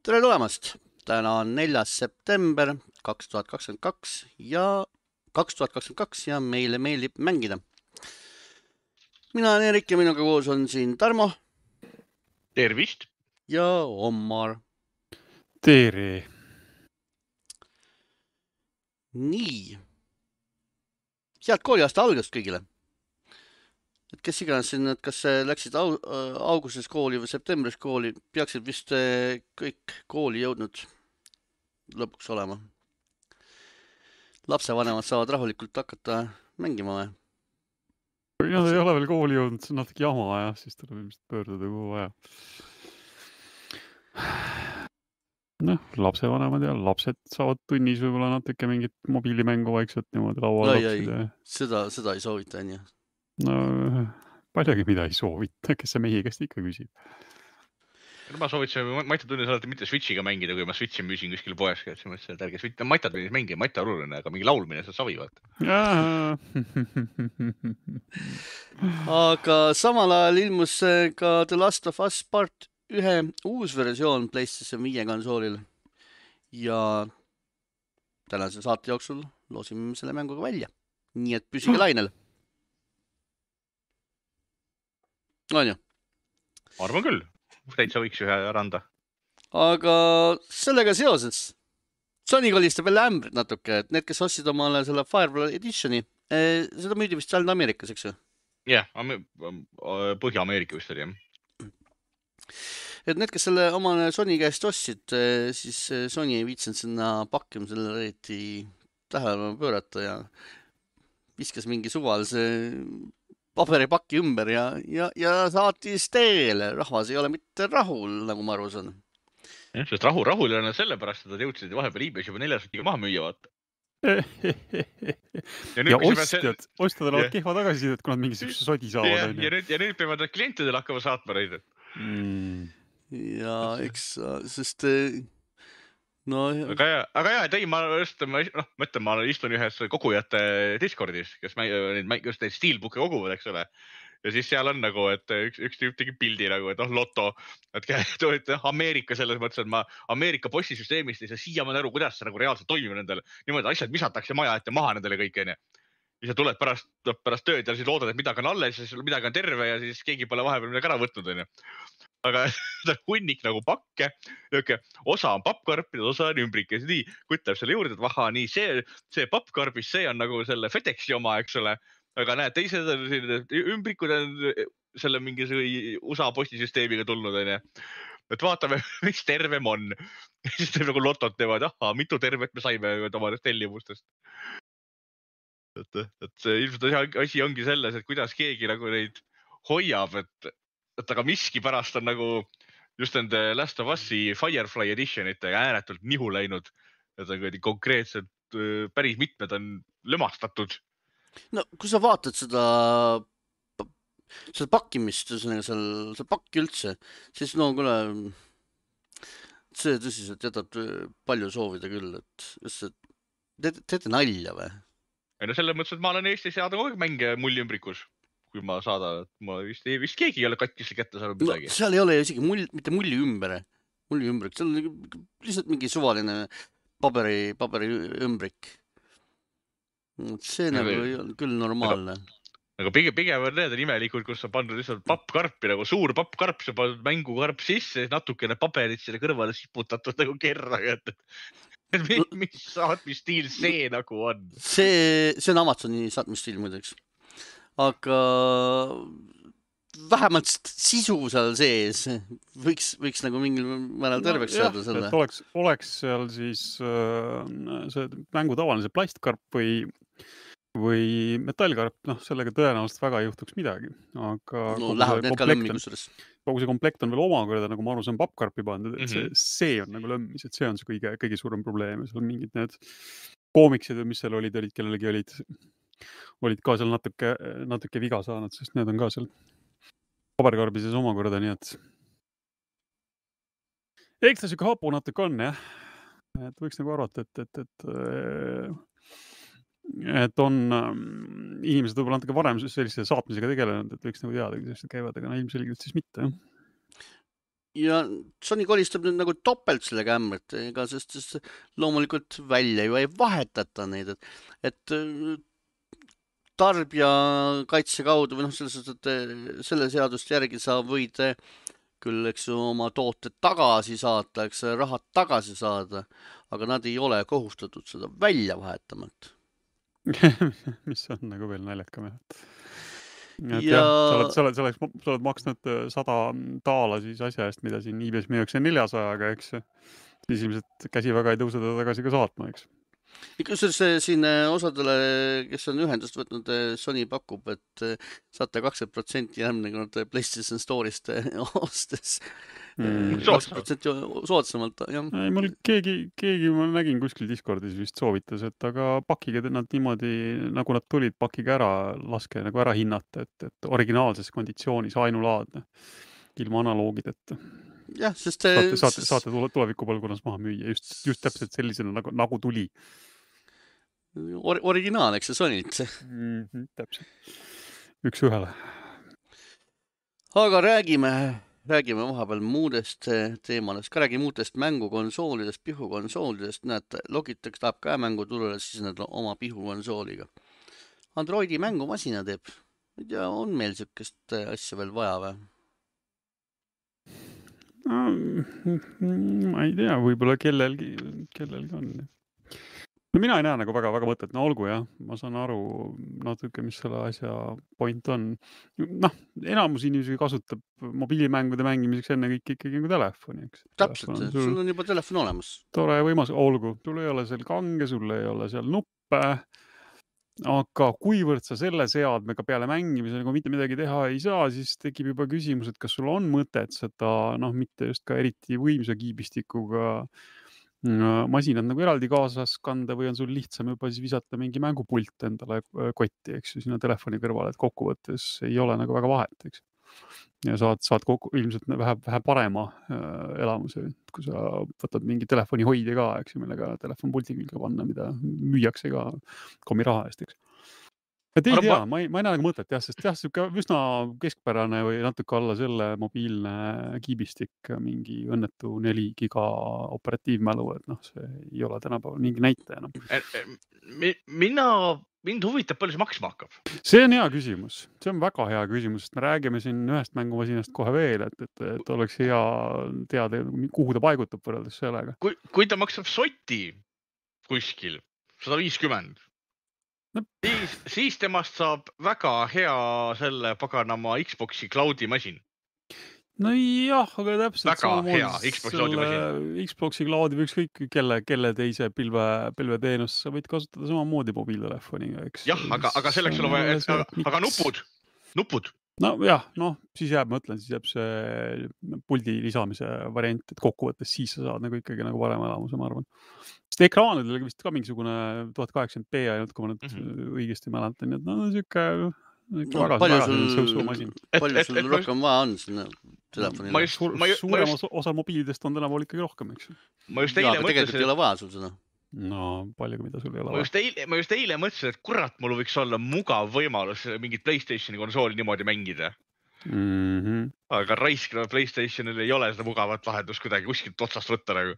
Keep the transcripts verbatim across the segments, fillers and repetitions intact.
Tere tulemast! Täna on neljas september kaks tuhat kakskümmend kaks ja kaks tuhat kakskümmend kaks ja meile meeldib mängida. Mina olen Erik ja minuga koos on siin Tarmo. Tervist! Ja Omar. Tere! Nii. Head kooliaasta algust kõigile. Et kes iganes siin, et kas läksid au, augustis kooli või septembris kooli, peaksid vist kõik kooli jõudnud lõpuks olema. Lapsevanemad saavad rahulikult hakata mängima või? Kui nad ei ole veel kooli jõudnud, see on natuke jama ja siis tuleb ilmselt pöörduda kuhu vaja. Noh, lapsevanemad ja lapsed saavad tunnis võib-olla natuke mingit mobiilimängu vaikselt niimoodi laua lapsida. Seda, seda ei soovita, on ju? No, paljagi mida ei soovita, kes see meie käest ikka küsib. Ma soovitasin Maita tunnis alati mitte Switchiga mängida, kui ma Switchi müüsin kuskil poes. Et ärge Switch, Maita tunnis mängida, Maita oluline, aga mingi laulmine see savi vaata. Aga samal ajal ilmus ka The Last of Us Part ühe uus versioon PlayStation viie konsoolil. Ja tänase saate jooksul loosime selle mänguga välja. Nii et püsige lainel. On ju? Arvan küll. Täitsa võiks ühe randa. Aga sellega seoses Sony kolistab veel ämbrid natuke, et need, kes ostsid omale selle Firewall Editioni, eh, seda müüdi vist ainult Ameerikas, eks ju? Jah, yeah, Põhja-Ameerika vist oli, jah. Et need, kes selle omale Sony käest ostsid, siis Sony ei viitsinud sinna pakkim selle reeti tähelepanu pöörata ja viskas mingi suvalise paberipakki ümber ja, ja, ja saatis teele. Rahvas ei ole mitte rahul, nagu ma aru saan. Ja, sest rahu, rahul ei ole sellepärast, et nad jõudsid vahepeal eBay's juba neljasotiga maha müüa, vaata. ja, ja ostjad, see... ostjad olevad kehva tagasisidet, kui nad mingisuguse sodi saavad. Ja, ja, nüüd, ja nüüd peavad nad klientidele hakkama saatma neid. Mm. Ja, eks, sest... No, aga jah, aga jah, et ei, ma just, ma, noh, mõtlen, ma istun ühes kogujate Discordis, kes neid, just neid Steelbooke koguvad, eks ole. Ja siis seal on nagu, et üks, üks tüüp tegi pildi nagu, et oh, loto, et, et Ameerika selles mõttes, et ma Ameerika postisüsteemist ei saa siiamaani aru, kuidas see nagu reaalselt toimib nendel. Niimoodi asjad visatakse maja ette maha nendele kõik, enne. Ja sa tuled pärast, pärast tööd ja siis loodad, et midagi on alles, siis midagi on terve ja siis keegi pole vahepeal midagi ära võtnud, enne. Aga hunnik nagu pakke, osa on pappkarpid, osa on ümbrikes, nii kutleb selle juurde, et vaha, nii see, see pappkarbis, see on nagu selle FedExi oma, eks ole, aga näed, teised on ümbrikud on selle mingi U S A postisüsteemiga tulnud, on, et vaatame, mis tervem on. Siis teeb nagu lotot teevad, aha, mitu tervet me saime omadest tellimustest. Et, et see ilmselt asi ongi selles, et kuidas keegi nagu neid hoiab, et et aga miski pärast on nagu just nende Last of Us'i Firefly Editionite ääretult nihu läinud. Et on konkreetselt päris mitmed on lömastatud. No, kui sa vaatad seda, seda pakkimist, seal, seda pakki üldse, siis no kuule, see tõsiselt jätab palju soovida küll, et just, et teete nalja või? Ja no selles mõttes, et ma olen Eestis saada kogu aeg mänge mulliümbrikus. Kui ma saadan, et ma vist, vist keegi ei ole katkisse kätte saanud midagi. No, seal ei ole isegi mull, mitte mulli ümber, mulli ümbrik, seal on lihtsalt mingi suvaline paberi, paberi ümbrik. See nagu ei ole küll normaalne. Aga pigem, pigem on need imelikud, kus sa pandud lihtsalt pappkarpi, nagu suur pappkarp, sa pandud mängukarp sisse, natukene paberit selle kõrvale siputatud nagu kerra. Et, et mis, mis saatmisstiil see nagu on? See, see on Amazoni saatmisstiil muideks. Aga vähemalt sisu seal sees võiks, võiks nagu mingil määral terveks no, saada selle. Oleks, oleks seal siis äh, see mängu tavaline plastkarp või, või metallkarp, noh, sellega tõenäoliselt väga ei juhtuks midagi. Aga no lähevad need ka lõmmi kusures. Kogu see komplekt on veel omakorda, nagu ma aru, see on pappkarpi pandud, et see, see on nagu lõmmis, et see on see kõige, kõige suurem probleem. Seal on mingid need koomiksid, mis seal olid, olid, kellelegi olid... olid ka seal natuke, natuke viga saanud, sest need on ka seal paberkarbises omakorda, nii et eks ta siuke hapu natuke on, jah. Et võiks nagu arvata, et, et, et, et on inimesed võib-olla natuke varem sellise saatmisega tegelenud, et võiks nagu teada, kuidas käivad, aga no ilmselgelt siis mitte, jah. ja Sony kolistab nüüd nagu topelt selle kämmet, ega sest, sest loomulikult välja ju ei vahetata neid, et, et tarbija kaitse kaudu või noh, selles, et selle seadust järgi sa võid küll, eks ju, oma tooted tagasi saata, eks rahad tagasi saada, aga nad ei ole kohustatud seda välja vahetamalt. mis on nagu veel naljakam, jah. Et Ja- jah, sa oled, sa oled, sa oled, sa oled maksnud sada taala siis asja eest, mida siin eBay's müüakse neljasajaga, eks. Siis ilmselt käsi väga ei tõuse teda tagasi ka saatma, eks. Kusjuures siin osadele, kes on ühendust võtnud, Sony pakub, et saate kakskümmend protsenti järgmine kord PlayStation Store'ist ostes. Mm. kakskümmend protsenti soodsamalt, jah. Ei, mul keegi, keegi ma nägin kuskil Discordis vist soovitas, et aga pakige nad niimoodi, nagu nad tulid, pakige ära, laske nagu ära hinnata, et, et originaalses konditsioonis ainulaadne, ilma analoogideta. Jah, sest Saate, saate, saate tule- tulevikupõlgunas maha müüa, just, just täpselt sellisena, nagu, nagu tuli. or- originaal, eks see Sony't. Mm-hmm, täpselt. Üks ühele. Aga räägime, räägime vahepeal muudest teemadest, ka räägime muudest mängukonsoolidest, pihukonsoolidest. Näed, Logitech tahab ka mänguturule siseneda oma pihukonsooliga. Androidi mängumasina teeb. Ja on meil sükest asja veel vaja või? No, ma ei tea, võib-olla kellelgi, kellelgi on. No mina ei näe nagu väga, väga mõtet, no olgu jah, ma saan aru natuke, mis selle asja point on. Noh, enamus inimesi kasutab mobiilimängude mängimiseks enne kõik ikkagi nagu telefoni, eks. Täpselt, sul... sul on juba telefon olemas. Tore võimas, olgu, sul ei ole seal kange, sul ei ole seal nuppe, aga kuivõrd sa selle seadmega peale mängimise nagu mitte midagi teha ei saa, siis tekib juba küsimus, et kas sul on mõtet seda, noh, mitte just ka eriti võimsa kiibistikuga masinad nagu eraldi kaasas kanda või on sul lihtsam juba siis visata mingi mängupult endale kotti, eks ju, sinna telefoni kõrvale, et kokkuvõttes ei ole nagu väga vahet, eks. Ja saad, saad kokku ilmselt vähe, vähe parema äh, elamuse, kui sa võtad mingi telefoni hoidja ka, eks ju, millega telefonpulti külge panna, mida müüakse ka komi raha eest, eks. Et ei tea, ma ei, ma ei näe nagu mõtet, jah, sest jah, siuke üsna keskpärane või natuke alla selle mobiilne kiibistik, mingi õnnetu neli giga operatiivmälu, et noh, see ei ole tänapäeval mingi näitaja enam. Mina, mind huvitab palju see maksma hakkab. See on hea küsimus. See on väga hea küsimus, sest me räägime siin ühest mängumasinast kohe veel, et, et, et oleks hea teada, kuhu ta paigutab võrreldes sellega. Kui, kui ta maksab soti kuskil sada viiskümmend, no. siis, siis temast saab väga hea selle paganama Xboxi cloudi masin. No jah, aga täpselt väga hea Xboxi cloudi masin. Xboxi cloudi või ükskõik kelle, kelle teise pilve, pilveteenus sa võid kasutada samamoodi mobiiltelefoniga, eks. Jah, aga, aga selleks on vaja, aga, aga nupud, nupud. No jah, noh, siis jääb, ma ütlen, siis jääb see puldi lisamise variant, et kokkuvõttes siis sa saad nagu ikkagi nagu parema elamuse, ma arvan. Sest ekraanidel oli vist ka mingisugune tuhat kaheksakümmend p ainult, kui ma nüüd mm -hmm. õigesti mäletan, nii et no siuke no, väga, palju väga sul, sõusu masin. Palju sul et, et, rohkem vaja on sinna telefonile? Ma just, Suur, ma just, suurem just... osa mobiilidest on tänapäeval ikkagi rohkem, eks. Ma just eile ja, mõtlesin, tegelikult ei ole vaja sul seda. No palju, mida sul ei ole ma just, eile, ma just eile mõtlesin, et kurat, mul võiks olla mugav võimalus mingit PlayStationi konsooli niimoodi mängida. Mm -hmm. Aga raiskava PlayStationil ei ole seda mugavat lahendust kuidagi kuskilt otsast võtta nagu.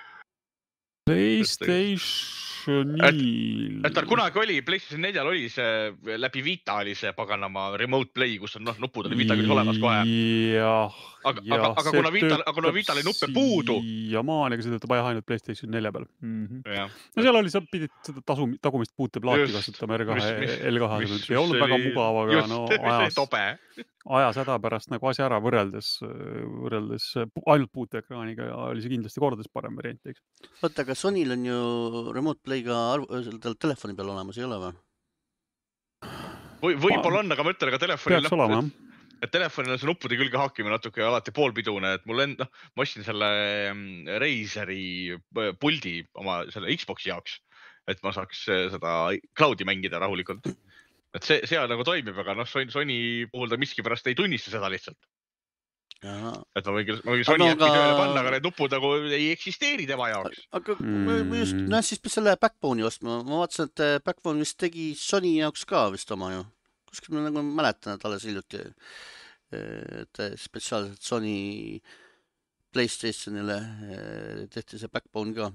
PlayStationil. Et tal kunagi oli, PlayStation neljal oli see läbi Vita oli see paganama remote play, kus on noh, nupud oli Vita küll olemas kohe. Jah, aga, ja, aga, aga kuna Vita, aga kuna Vita oli nuppe puudu. Ja maani, aga see töötab vaja ainult PlayStation nelja peal. Mm -hmm. Ja. No seal oli, sa pidid seda tasu, tagumist puuteplaati kasutama R kahe, L kahe. See ei olnud väga mugav, aga just, no ajas, ajas häda pärast nagu asja ära võrreldes, võrreldes ainult puuteekraaniga ja oli see kindlasti kordades parem variant, eks. Oota, aga Sonyl on ju remote play ka telefoni peal olemas, ei ole või? Või, võib-olla on, aga ma ütlen, aga telefonil, peaks olema, et telefonil on see nuppude külge haakimine natuke alati poolpidune, et mul enda, ma ostsin selle Razeri puldi oma selle Xboxi jaoks, et ma saaks seda cloudi mängida rahulikult. Et see, see nagu toimib, aga noh, Sony puhul ta miskipärast ei tunnista seda lihtsalt. Jaha. Et ma võin, ma võin Sony äppi aga... tööle panna, aga need nupud nagu ei eksisteeri tema jaoks. Aga mm. just, noh, siis peaks selle Backbone'i ostma. Ma vaatasin, et Backbone vist tegi Sony jaoks ka vist oma ju. Kuskil ma nagu mäletan, et alles hiljuti et spetsiaalselt Sony PlayStationile tehti see Backbone ka.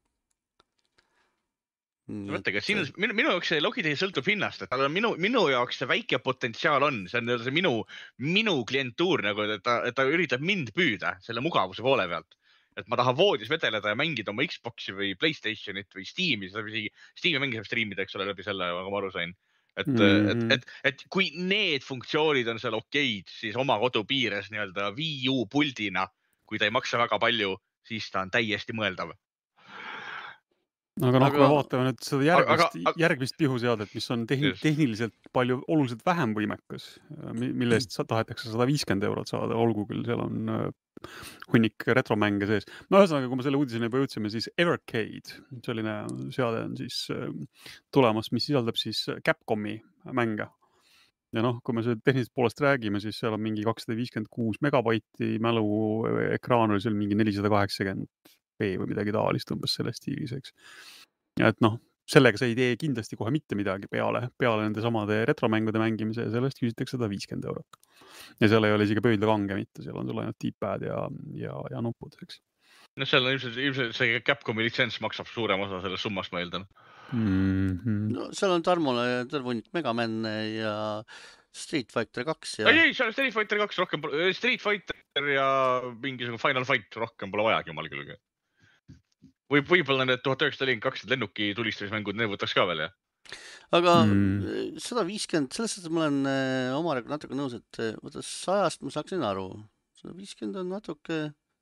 Mõttega, siin on, minu, minu jaoks see Logitech sõltub hinnast, et tal on minu, minu jaoks see väike potentsiaal on, see on see minu, minu klientuur, nagu, et ta, et ta üritab mind püüda selle mugavuse poole pealt. Et ma tahan voodis vedeleda ja mängida oma Xboxi või PlayStationit või Steam'i, Steam'i mängib streamida, eks ole, läbi selle, nagu ma aru sain. Et, mm-hmm. et, et, et kui need funktsioonid on seal okeid, siis oma kodu piires nii-öelda Wii U puldina, kui ta ei maksa väga palju, siis ta on täiesti mõeldav. Aga noh, kui me vaatame nüüd seda järgmist, aga, järgmist pihuseadet, mis on tehn, tehniliselt palju oluliselt vähem võimekas, mille eest tahetakse sada viiskümmend eurot saada, olgu küll, seal on hunnik retromänge sees. No ühesõnaga, kui me selle uudiseni juba jõudsime, siis Evercade, selline seade on siis tulemas, mis sisaldab siis Capcomi mänge. Ja noh, kui me selle tehniliselt poolest räägime, siis seal on mingi kakssada viiskümmend kuus megabaiti mälu, ekraan oli seal mingi nelisada kaheksakümmend B või midagi taolist umbes selles stiilis, eks. Ja et noh, sellega sa ei tee kindlasti kohe mitte midagi peale, peale nende samade retromängude mängimise ja sellest küsitakse sada viiskümmend eurot. Ja seal ei ole isegi pöödla kange mitte, seal on sul ainult D-pad ja, ja, ja nupud, eks. No seal on ilmselt, ilmselt see Capcomi litsents maksab suurem osa sellest summast, ma eeldan. Mm-hmm. No seal on Tarmole tervunik Megaman ja Street Fighter kaks ja... Ei, ei, seal on Street Fighter kaks rohkem, Street Fighter ja mingisugune Final Fight rohkem pole vajagi omal küll. Võib, võib-olla need tuhat üheksasada nelikümmend kaks lennuki tulistamismängud, need võtaks ka veel, jah? Aga mm. sada viiskümmend, selles mõttes ma olen omaga natuke nõus, et võttes sajast ma saaksin aru. sada viiskümmend on natuke...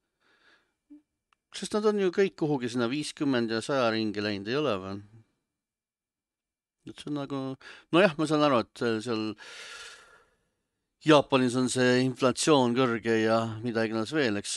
Sest nad on ju kõik kuhugi sinna viiskümmend ja saja ringi läinud, ei ole või? Et see on nagu... No jah, ma saan aru, et seal Jaapanis on see inflatsioon kõrge ja midagi näes veel, eks...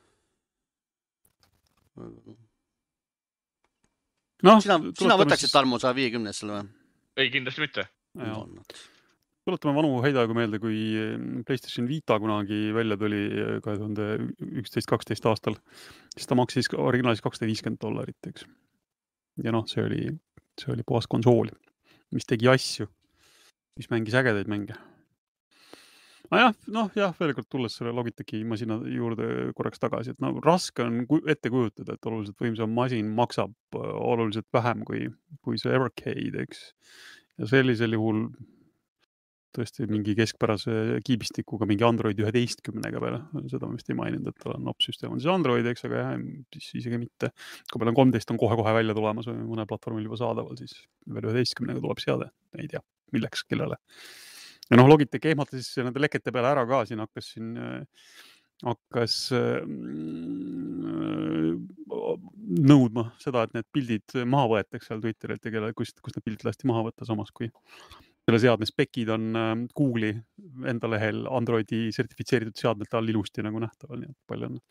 No, sina, sina võtaksid Tarmo sada viiekümne selle või? Ei, kindlasti mitte. Tuletame vanu heidaegu meelde, kui PlayStation Vita kunagi välja tuli kahe tuhande üksteist kaksteist aastal, siis ta maksis originaalis kakssada viiskümmend dollarit, eks. Ja noh, see oli, see oli puhas konsool, mis tegi asju, mis mängis ägedaid mänge. No jah, noh, jah, veel kord tulles selle Logitechi masina juurde korraks tagasi, et no raske on ette kujutada, et oluliselt võimsam masin maksab oluliselt vähem kui, kui see Evercade, eks. Ja sellisel juhul tõesti mingi keskpärase kiibistikuga mingi Android üheteistkümnega peale, seda ma vist ei maininud, et tal on opsüsteem on siis Android, eks, aga jah, siis isegi mitte. Kui meil on kolmteist on kohe-kohe välja tulemas või mõne platvormil juba saadaval, siis veel üheteistkümnega tuleb seade, ei tea, milleks, kellele. Ja noh, Logitech ehmatas siis nende lekete peale ära ka, siin hakkas siin, hakkas nõudma seda, et need pildid maha võetakse seal Twitterilt ja kelle, kus, kus need pildid lasti maha võtta, samas kui selle seadme spekid on Google'i enda lehel Androidi sertifitseeritud seadmete all ilusti nagu nähtaval, nii et palju on.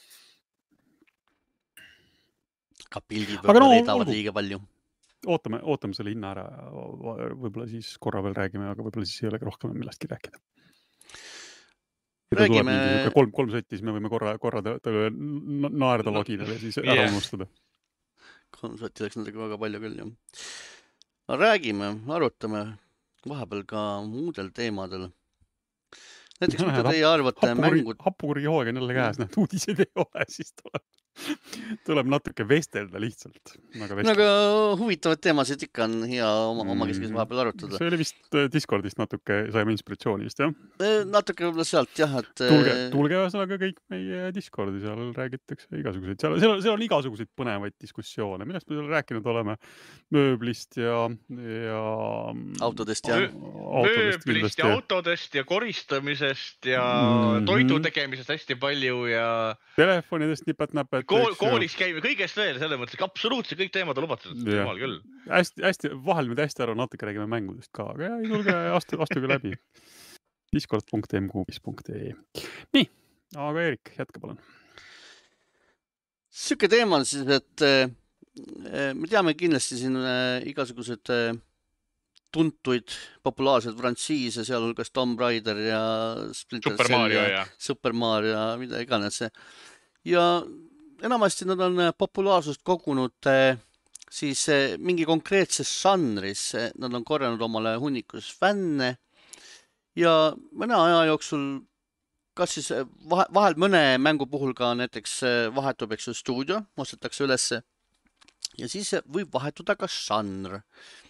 Ka pildid võib-olla no, reedavad olgu. Liiga palju. Ootame, ootame selle hinna ära, võib-olla siis korra veel räägime, aga võib-olla siis ei ole rohkem millestki rääkida. Räägime... Kolm, kolm sotti, siis me võime korra, korra naerda no, loginale ja siis yeah. ära unustada. Kolm sotti läks natuke väga palju küll, jah. Räägime, arutame vahepeal ka muudel teemadel. Näiteks, mida teie arvate happukuri, mängud... Happukuri joog on jälle käes, näed, uudised ei ole, siis tuleb, tuleb natuke vestelda lihtsalt. Aga, aga huvitavad teemasid ikka on hea oma, oma keskis vahepeal arutada. See oli vist Discordist natuke, saime inspiratsiooni vist, jah? Natuke võib-olla sealt, jah, et... Tulge, tulge ühesõnaga kõik meie Discordi, seal räägitakse igasuguseid, seal, seal, seal on igasuguseid põnevaid diskussioone, millest me seal rääkinud oleme, mööblist ja... ja autodest ja... Autodest, mööblist ja autodest ja koristamisest ja mm-hmm. toidu tegemisest hästi palju ja... Telefonidest nipet-näpet. Kool, koolis käime kõigest veel, selle mõttes, absoluutselt kõik teemad on lubatud. Jumal küll. Hästi, hästi, vahel me hästi aru, natuke räägime mängudest ka, aga ei tulge, astu, astuge läbi. discord punkt m q punkt e Nii, aga Eerik, jätka palun. Süüke teema on siis, et me teame kindlasti siin igasugused tuntuid, populaarsed frantsiise, sealhulgas Tomb Raider ja Splinter Super Mario ja, ja Super Mario ja mida iganes see. Ja enamasti nad on populaarsust kogunud siis mingi konkreetses žanris. Nad on korjanud omale hunnikus fänne ja mõne aja jooksul kas siis vahe, vahel mõne mängu puhul ka näiteks vahetub, eks ju, stuudio, ostetakse ülesse ja siis võib vahetuda ka žanr.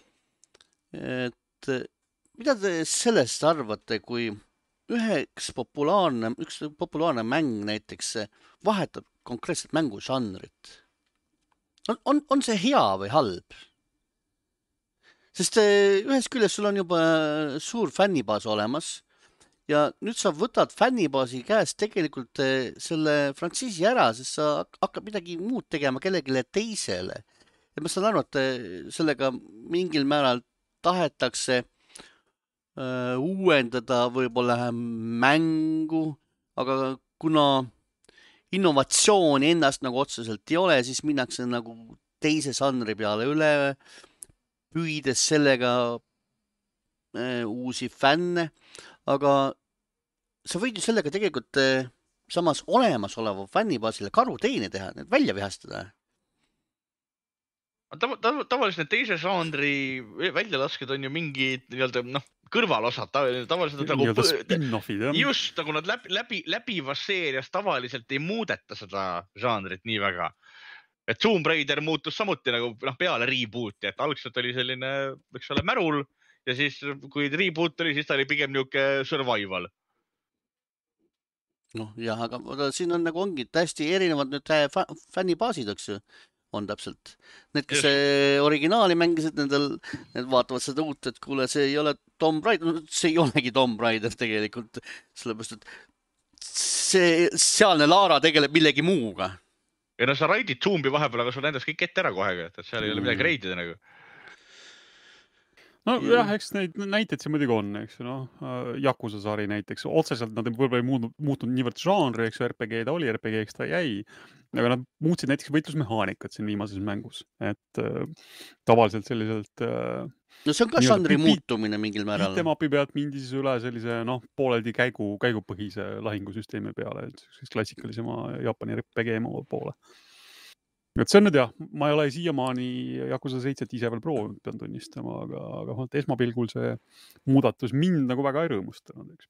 Et mida te sellest arvate, kui üheks populaarne, üks populaarne mäng näiteks vahetab konkreetselt mängu žanrit? On, on, on see hea või halb? Sest ühes küljes sul on juba suur fännibaas olemas ja nüüd sa võtad fännibaasi käest tegelikult selle frantsiisi ära, sest sa hakkad midagi muud tegema kellegile teisele. Ja ma saan aru, et sellega mingil määral tahetakse uh, uuendada võib-olla mängu, aga kuna innovatsiooni ennast nagu otseselt ei ole, siis minnakse nagu teise žanri peale üle, püüdes sellega äh, uusi fänne, aga sa võid ju sellega tegelikult äh, samas olemasoleva fännibaasile karuteene teha, need välja vihastada. Tav tav tavaliselt teise žanri väljalasked on ju mingid nii-öelda noh, kõrvalosad, tavaliselt on nagu spin-offid, jah. Just nagu nad läbi, läbi, läbivas seerias tavaliselt ei muudeta seda žanrit nii väga. Et Tomb Raider muutus samuti nagu noh, peale rebooti, et algselt oli selline, eks ole, märul ja siis kui reboot oli, siis ta oli pigem niuke survival. Noh, jah, aga siin on nagu ongi täiesti erinevad nüüd fännibaasid, eks ju, on täpselt. Need, kes originaali mängisid, nendel, need vaatavad seda uut, et kuule, see ei ole Tomb Raider, see ei olegi Tomb Raider tegelikult, sellepärast, et see sealne Lara tegeleb millegi muuga. Ja no sa raidid Tombi vahepeal, aga sul nendas kõik ette ära kohega, et seal ei ole midagi raidida nagu. No jah, eks neid näiteid see muidugi on, eks ju, noh, Yakuza sari näiteks, otseselt nad võib-olla ei muutunud, muutunud niivõrd žanri, eks ju, R P G ta oli, R P G eks ta jäi, aga nad muutsid näiteks võitlusmehaanikat siin viimases mängus, et äh, tavaliselt selliselt äh, no see on ka žanri muutumine mingil määral. Beatemapi pealt mindi siis üle sellise, noh, pooleldi käigu, käigupõhise lahingusüsteemi peale, et siis klassikalisema Jaapani R P G poole. Et see on nüüd jah, ma ei ole siiamaani Yakuza seitset ise veel proovinud, pean tunnistama, aga, aga esmapilgul see muudatus mind nagu väga ei rõõmustanud, eks.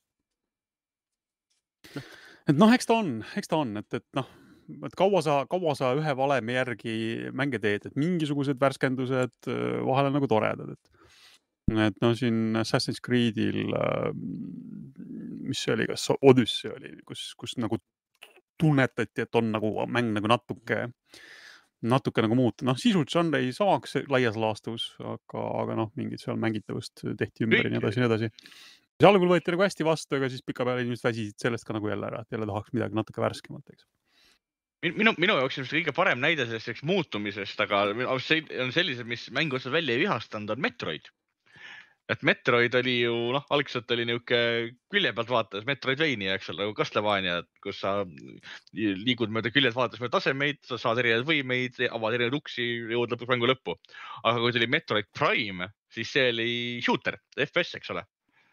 Et noh, eks ta on, eks ta on, et, et noh, et kaua sa, kaua sa ühe valemi järgi mänge teed, et mingisugused värskendused vahel on nagu toredad, et, et no siin Assassin's Creed'il, mis see oli, kas Odyssey oli, kus, kus nagu tunnetati, et on nagu mäng nagu natuke, natuke nagu muuta. Noh, sisult žanr ei saaks laias laastus, aga, aga noh, mingid seal mängitavust tehti ümber ja nii edasi, nii edasi. See algul võeti nagu hästi vastu, aga siis pika peale inimesed väsisid sellest ka nagu jälle ära, et jälle tahaks midagi natuke värskemat, eks. Minu, minu jaoks on kõige parem näide selleks muutumisest, aga on sellised, mis mängu otsas välja ei vihastanud, on Metroid. Et Metroid oli ju, noh, algselt oli niuke külje pealt vaatas Metroidvania, eks ole, nagu Castlevania, kus sa liigud mööda küljed, vaadates mööda tasemeid, sa saad erinevaid võimeid, avad erinevaid uksi, jõud lõpuks mängu lõppu. Aga kui tuli Metroid Prime, siis see oli shooter, F P S, eks ole.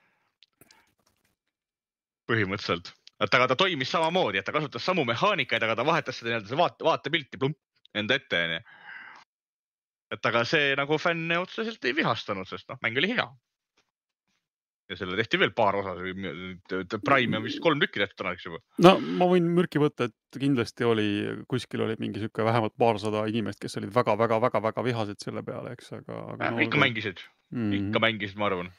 Põhimõtteliselt. Et aga ta toimis samamoodi, et ta kasutas samu mehaanikaid, aga ta vahetas seda nii-öelda vaate, vaatepilti plump enda ette. Nii. Et aga see nagu fänne otseselt ei vihastanud, sest noh, mäng oli hea. Ja selle tehti veel paar osa, Prime on vist kolm tükki tehtud tänaks juba. No ma võin mürki võtta, et kindlasti oli, kuskil oli mingi süke vähemalt paarsada inimest, kes olid väga, väga, väga, väga vihased selle peale, eks, aga... aga äh, no, ikka mängisid, mm. ikka mängisid, ma arvan.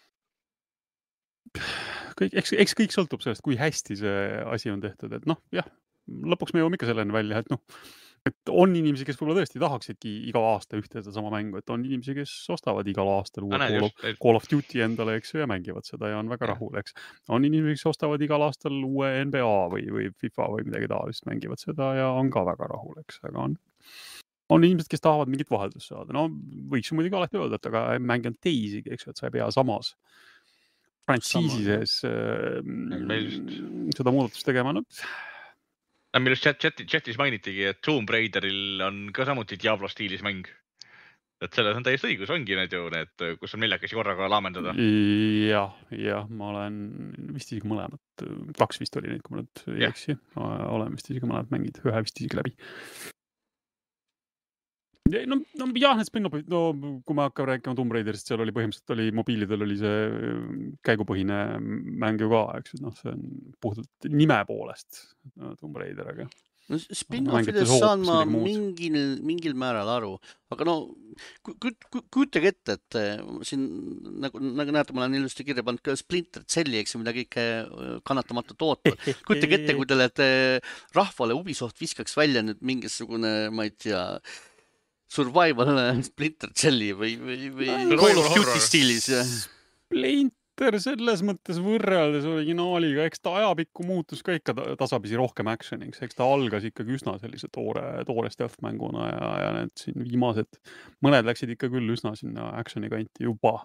Kõik, eks, eks kõik sõltub sellest, kui hästi see asi on tehtud, et noh, jah, lõpuks me jõuame ikka selleni välja, et noh, et on inimesi, kes võib-olla tõesti tahaksidki iga aasta ühte seda sama mängu, et on inimesi, kes ostavad igal aastal uue Call of, Call of Duty endale, eks, ja mängivad seda ja on väga rahul, eks. On inimesi, kes ostavad igal aastal uue N B A või, või FIFA või midagi taolist, mängivad seda ja on ka väga rahul, eks, aga on, on inimesed, kes tahavad mingit vaheldust saada. No võiks ju muidugi alati öelda, et aga mängi on teisigi, eks, et sa ei pea samas frantsiisi sees äh, seda muudatust tegema, no millest chat, chat, chatis mainitigi, et Tomb Raideril on ka samuti Diablo stiilis mäng. Et selles on täiesti õigus, ongi need ju need, kus on neljakesi korraga laamendada. Jah, jah, ma olen vist isegi mõlemad, kaks vist oli neid, kui ma nüüd ei eksi. Olen vist isegi mõlemad mängid, ühe vist isegi läbi. No, no jah, need spin-offid, no kui ma hakkan rääkima Tomb Raiderist, seal oli põhimõtteliselt oli mobiilidel oli see käigupõhine mäng ju ka, eks, noh, see on puhtalt nime poolest Tomb Raider, aga no spin-offidest saan ma mingil, mingil määral aru, aga no kujutage ette, et siin nagu, nagu näete, ma olen ilusti kirja pannud ka Splinter Celli, eks, mida kõike kannatamatult ootavad. Kujutage ette, kui te olete rahvale Ubisoft viskaks välja nüüd mingisugune, ma ei tea, survival Splinter Celli või, või, või Call of Duty stiilis. Splinter selles mõttes võrreldes originaaliga, eks ta ajapikku muutus ka ikka tasapisi rohkem actioniks, eks ta algas ikkagi üsna sellise toore, toore stealth-mänguna ja, ja need siin viimased, mõned läksid ikka küll üsna sinna actioni kanti juba.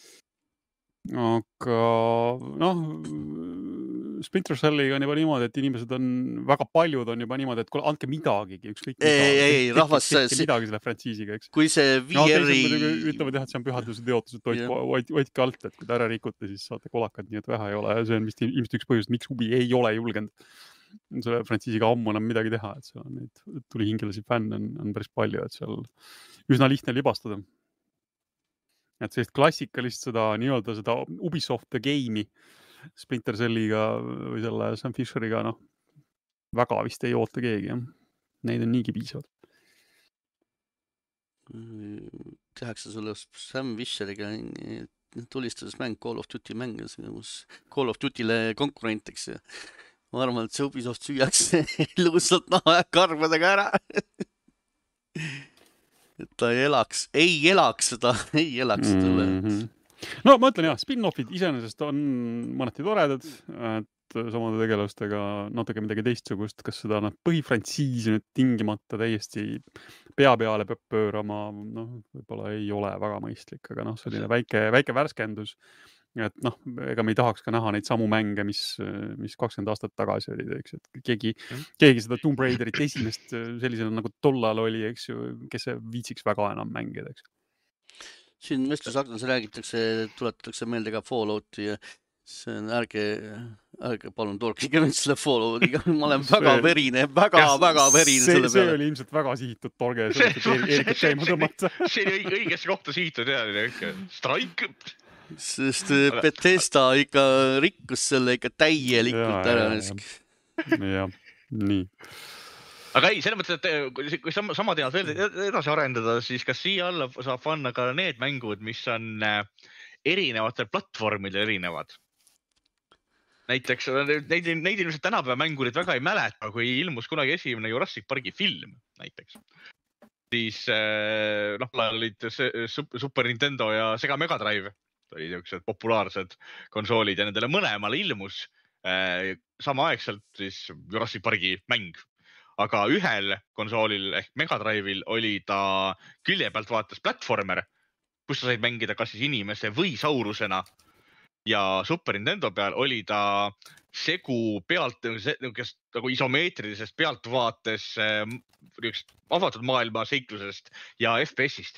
Aga noh, Splinter Celliga on juba niimoodi, et inimesed on, väga paljud on juba niimoodi, et kuule, andke midagigi, ükskõik midagi. Ei, ei, ei, rahvas... midagi selle frantsiisiga, eks. Kui see V R-i... No, ütlevad jah, et see on pühadused teotused, hoidke alt, et kui te ära rikute, siis saate kolakad, nii et vähe ei ole. See on vist ilmselt üks põhjus, miks Ubi ei ole julgenud selle frantsiisiga ammu enam midagi teha, et seal on neid tuli hingelasi fänn on, on päris palju, et seal üsna lihtne libastada. Et sellist klassikalist seda nii-öelda seda Ubisoft the Game'i Splinter Celliga või selle Sam Fisheriga, noh, väga vist ei oota keegi, jah. Neid on niigi piisavad. Tehakse sulle Sam Fisheriga tulistas mäng Call of Duty mäng, Call of Duty'le konkurenteks. Ma arvan, et see Ubisoft süüakse ilusalt naha ja karvadega ära. Et ta ei elaks, ei elaks seda, ei elaks seda. Mm-hmm. No ma ütlen jah, spin-offid iseenesest on mõneti toredad, et samade tegelastega natuke midagi teistsugust, kas seda noh, põhifrantsiisi nüüd tingimata täiesti pea peale peab pöörama, noh, võib-olla ei ole väga mõistlik, aga noh, selline väike, väike värskendus, et noh, ega me ei tahaks ka näha neid samu mänge, mis, mis kakskümmend aastat tagasi olid, eks, et keegi, keegi seda Tomb Raiderit esimest sellisena nagu tollal oli, eks ju, kes viitsiks väga enam mängida, eks. Siin vestlusaknas räägitakse, tuletatakse meelde ka Fallouti ja see on ärge, ärge palun torkige nüüd selle Falloutiga, ma olen väga see, verine, väga, ja, väga verine see, selle peale. See oli ilmselt väga sihitud torge, Eerikat käima tõmmata. See oli õigesse kohta sihitud, jah, strike. Sest Bethesda ikka rikkus selle ikka täielikult ära. Ja, nii. Aga ei, selle mõttes, et kui sama, sama tead veel edasi arendada, siis kas siia alla saab panna ka need mängud, mis on erinevatel platvormidel erinevad. Näiteks neid, neid ilmselt tänapäeva mängurid väga ei mäleta, kui ilmus kunagi esimene Jurassic Parki film näiteks. Siis noh, olid Super Nintendo ja Sega Mega Drive. Oli niisugused populaarsed konsoolid ja nendele mõlemale ilmus eh, samaaegselt siis Jurassic Parki mäng. Aga ühel konsoolil ehk Mega Drive'il oli ta külje pealt vaates platformer, kus sa said mängida kas siis inimese või saurusena. Ja Super Nintendo peal oli ta segu pealt, nagu isomeetrilisest pealtvaates eh, avatud maailma seiklusest ja F P S-ist.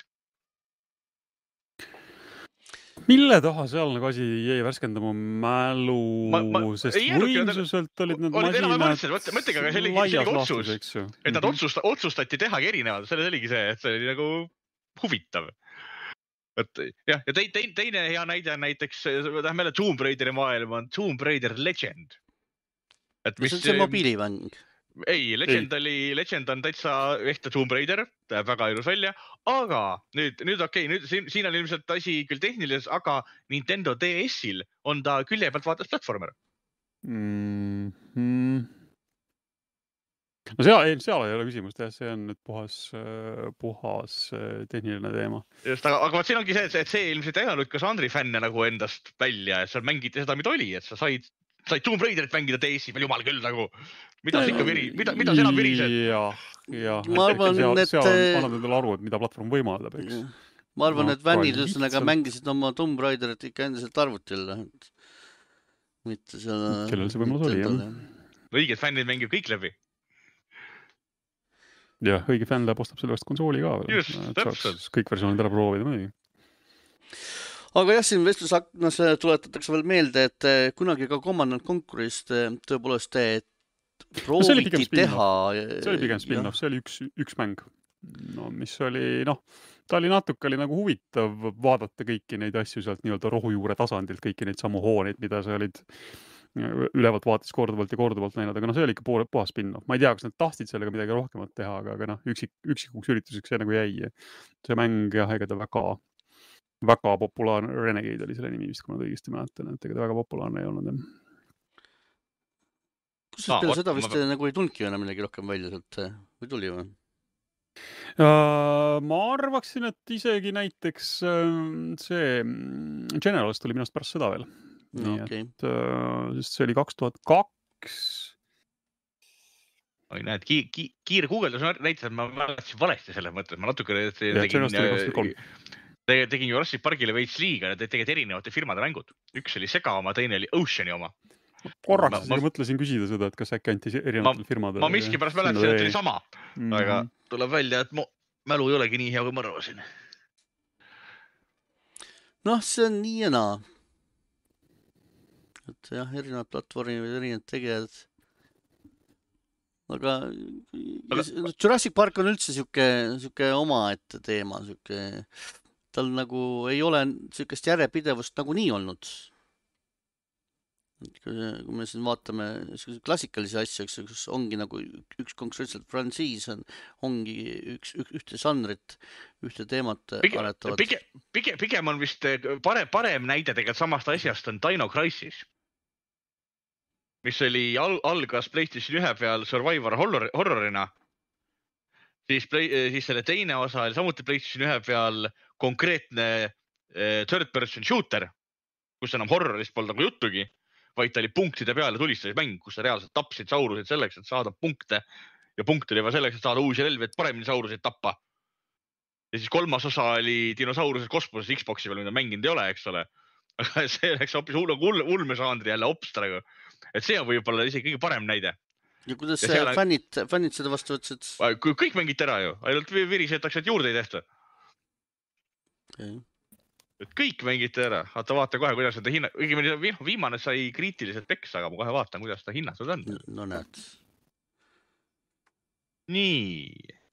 Mille taha seal nagu asi jäi värskendama mälu, ma, ma, sest võimsuselt olid need masinad mõttega, aga see oli selline otsus, et nad otsust, otsustati tehagi erinevalt, see oligi see, et see oli nagu huvitav. Et, jah, ja te, te, teine hea näide on näiteks, tähendab meile Tomb Raideri maailm on Tomb Raider Legend. Et mis, see on see mobiilimäng. Ei, Legend ei. oli, Legend on täitsa ehte Tomb Raider, tähendab väga ilus välja, aga nüüd, nüüd okei, okay, nüüd siin, siin on ilmselt asi küll tehnilises, aga Nintendo D S-il on ta külje pealt vaatas platformer. Mm-hmm. No seal, seal ei ole küsimust, jah, see on nüüd puhas, puhas tehniline teema. Just, aga, aga siin ongi see, et see ilmselt ei olnud ka Sandri fänne nagu endast välja, et seal mängiti seda, mida oli, et sa said, said Tomb Raiderit mängida D S-i, veel jumal küll nagu, mida see ikka veri, mida, mida see enam virised? Jah, jah. Ma arvan, seal, et... Seal annab endale aru, et mida platvorm võimaldab, eks. Ma arvan, no, et vänid üsnaga mängisid oma Tomb Raiderit ikka endiselt arvutil. Mitte selle... Kellel see võimalus oli, jah. Õiged fännid mängib kõik läbi. Jah, õige fänn läheb ostab sellest konsooli ka. Just, täpselt. Kõik versioonid ära proovida mõni. Aga jah, siin vestlusaknas tuletatakse veel meelde, et kunagi ka Command and Conquerist tõepoolest prooviti no, teha. See oli pigem spin-off, see oli üks, üks mäng. no mis oli, noh, ta oli natuke oli nagu huvitav vaadata kõiki neid asju sealt nii-öelda rohujuure tasandilt, kõiki neid samu hooneid, mida sa olid ülevalt vaates korduvalt ja korduvalt näinud, aga noh, see oli ikka poole puhas spin-off. Ma ei tea, kas nad tahtsid sellega midagi rohkemat teha, aga, aga noh, üksik, üksikuks ürituseks see nagu jäi. See mäng jah, ega ta väga, väga populaarne, Renegade oli selle nimi vist, kui ma õigesti mäletan, et ega ta väga populaarne ei olnud. Kus no, peale seda vist ma... nagu ei tulnudki enam midagi rohkem välja sealt või tuli või? Uh, ma arvaksin, et isegi näiteks uh, see Generals tuli minust pärast seda veel. No, nii okay. et uh, sest see oli kaks tuhat kaks. Oi, näed, kiir, kiir, kiir guugeldus näitas, et ma mäletasin valesti selles mõttes. Ma natuke ja, tegin, tegin Jurassic Parkile veits liiga, et tegid erinevate firmade mängud. Üks oli Sega oma, teine oli Oceani oma. Korraks ma, ma mõtlesin küsida seda, et kas äkki anti erinevatel firmadel. Ma miski pärast mäletasin, et oli sama. Mm-hmm. Aga tuleb välja, et mu mälu ei olegi nii hea, kui ma arvasin. Noh, see on nii ja naa. Et jah, erinevad platvormid, erinevad tegijad. Aga, aga Jurassic Park on üldse siuke, siuke omaette teema, siuke, tal nagu ei ole siukest järjepidevust nagu nii olnud. Kui me siin vaatame klassikalisi asju, eks ongi nagu üks konkreetselt frantsiis on, ongi üks, üks, ühte žanrit, ühte teemat aretavad. Pigem, pigem, pigem on vist parem, parem näide tegelikult samast asjast on Dino Crisis, mis oli al, algas PlayStation ühe peal Survivor horror, horrorina. Siis, play, siis selle teine osa oli samuti PlayStation ühe peal konkreetne third person shooter, kus enam horrorist polnud nagu juttugi, vaid ta oli punktide peale tulistamismäng, kus sa reaalselt tapsid sauruseid selleks, et saada punkte ja punkte oli selleks, et saada uusi relvi, et paremini sauruseid tappa. Ja siis kolmas osa oli dinosaurused kosmoses Xboxi peal, mida mänginud ei ole, eks ole. Aga see läks hoopis ulmesaandri jälle opstraga. Et see on võib-olla isegi kõige parem näide. Ja kuidas ja seal... fännid, fännid seda vastu võtsid? Kõik mängid ära ju, ainult virisetakse, et juurde ei tehta. Okay. Et kõik mängiti ära. Vaata, vaata kohe, kuidas seda hinna... Viimane sai kriitiliselt peksa, aga ma kohe vaatan, kuidas seda hinnatud on. No näed. Nii.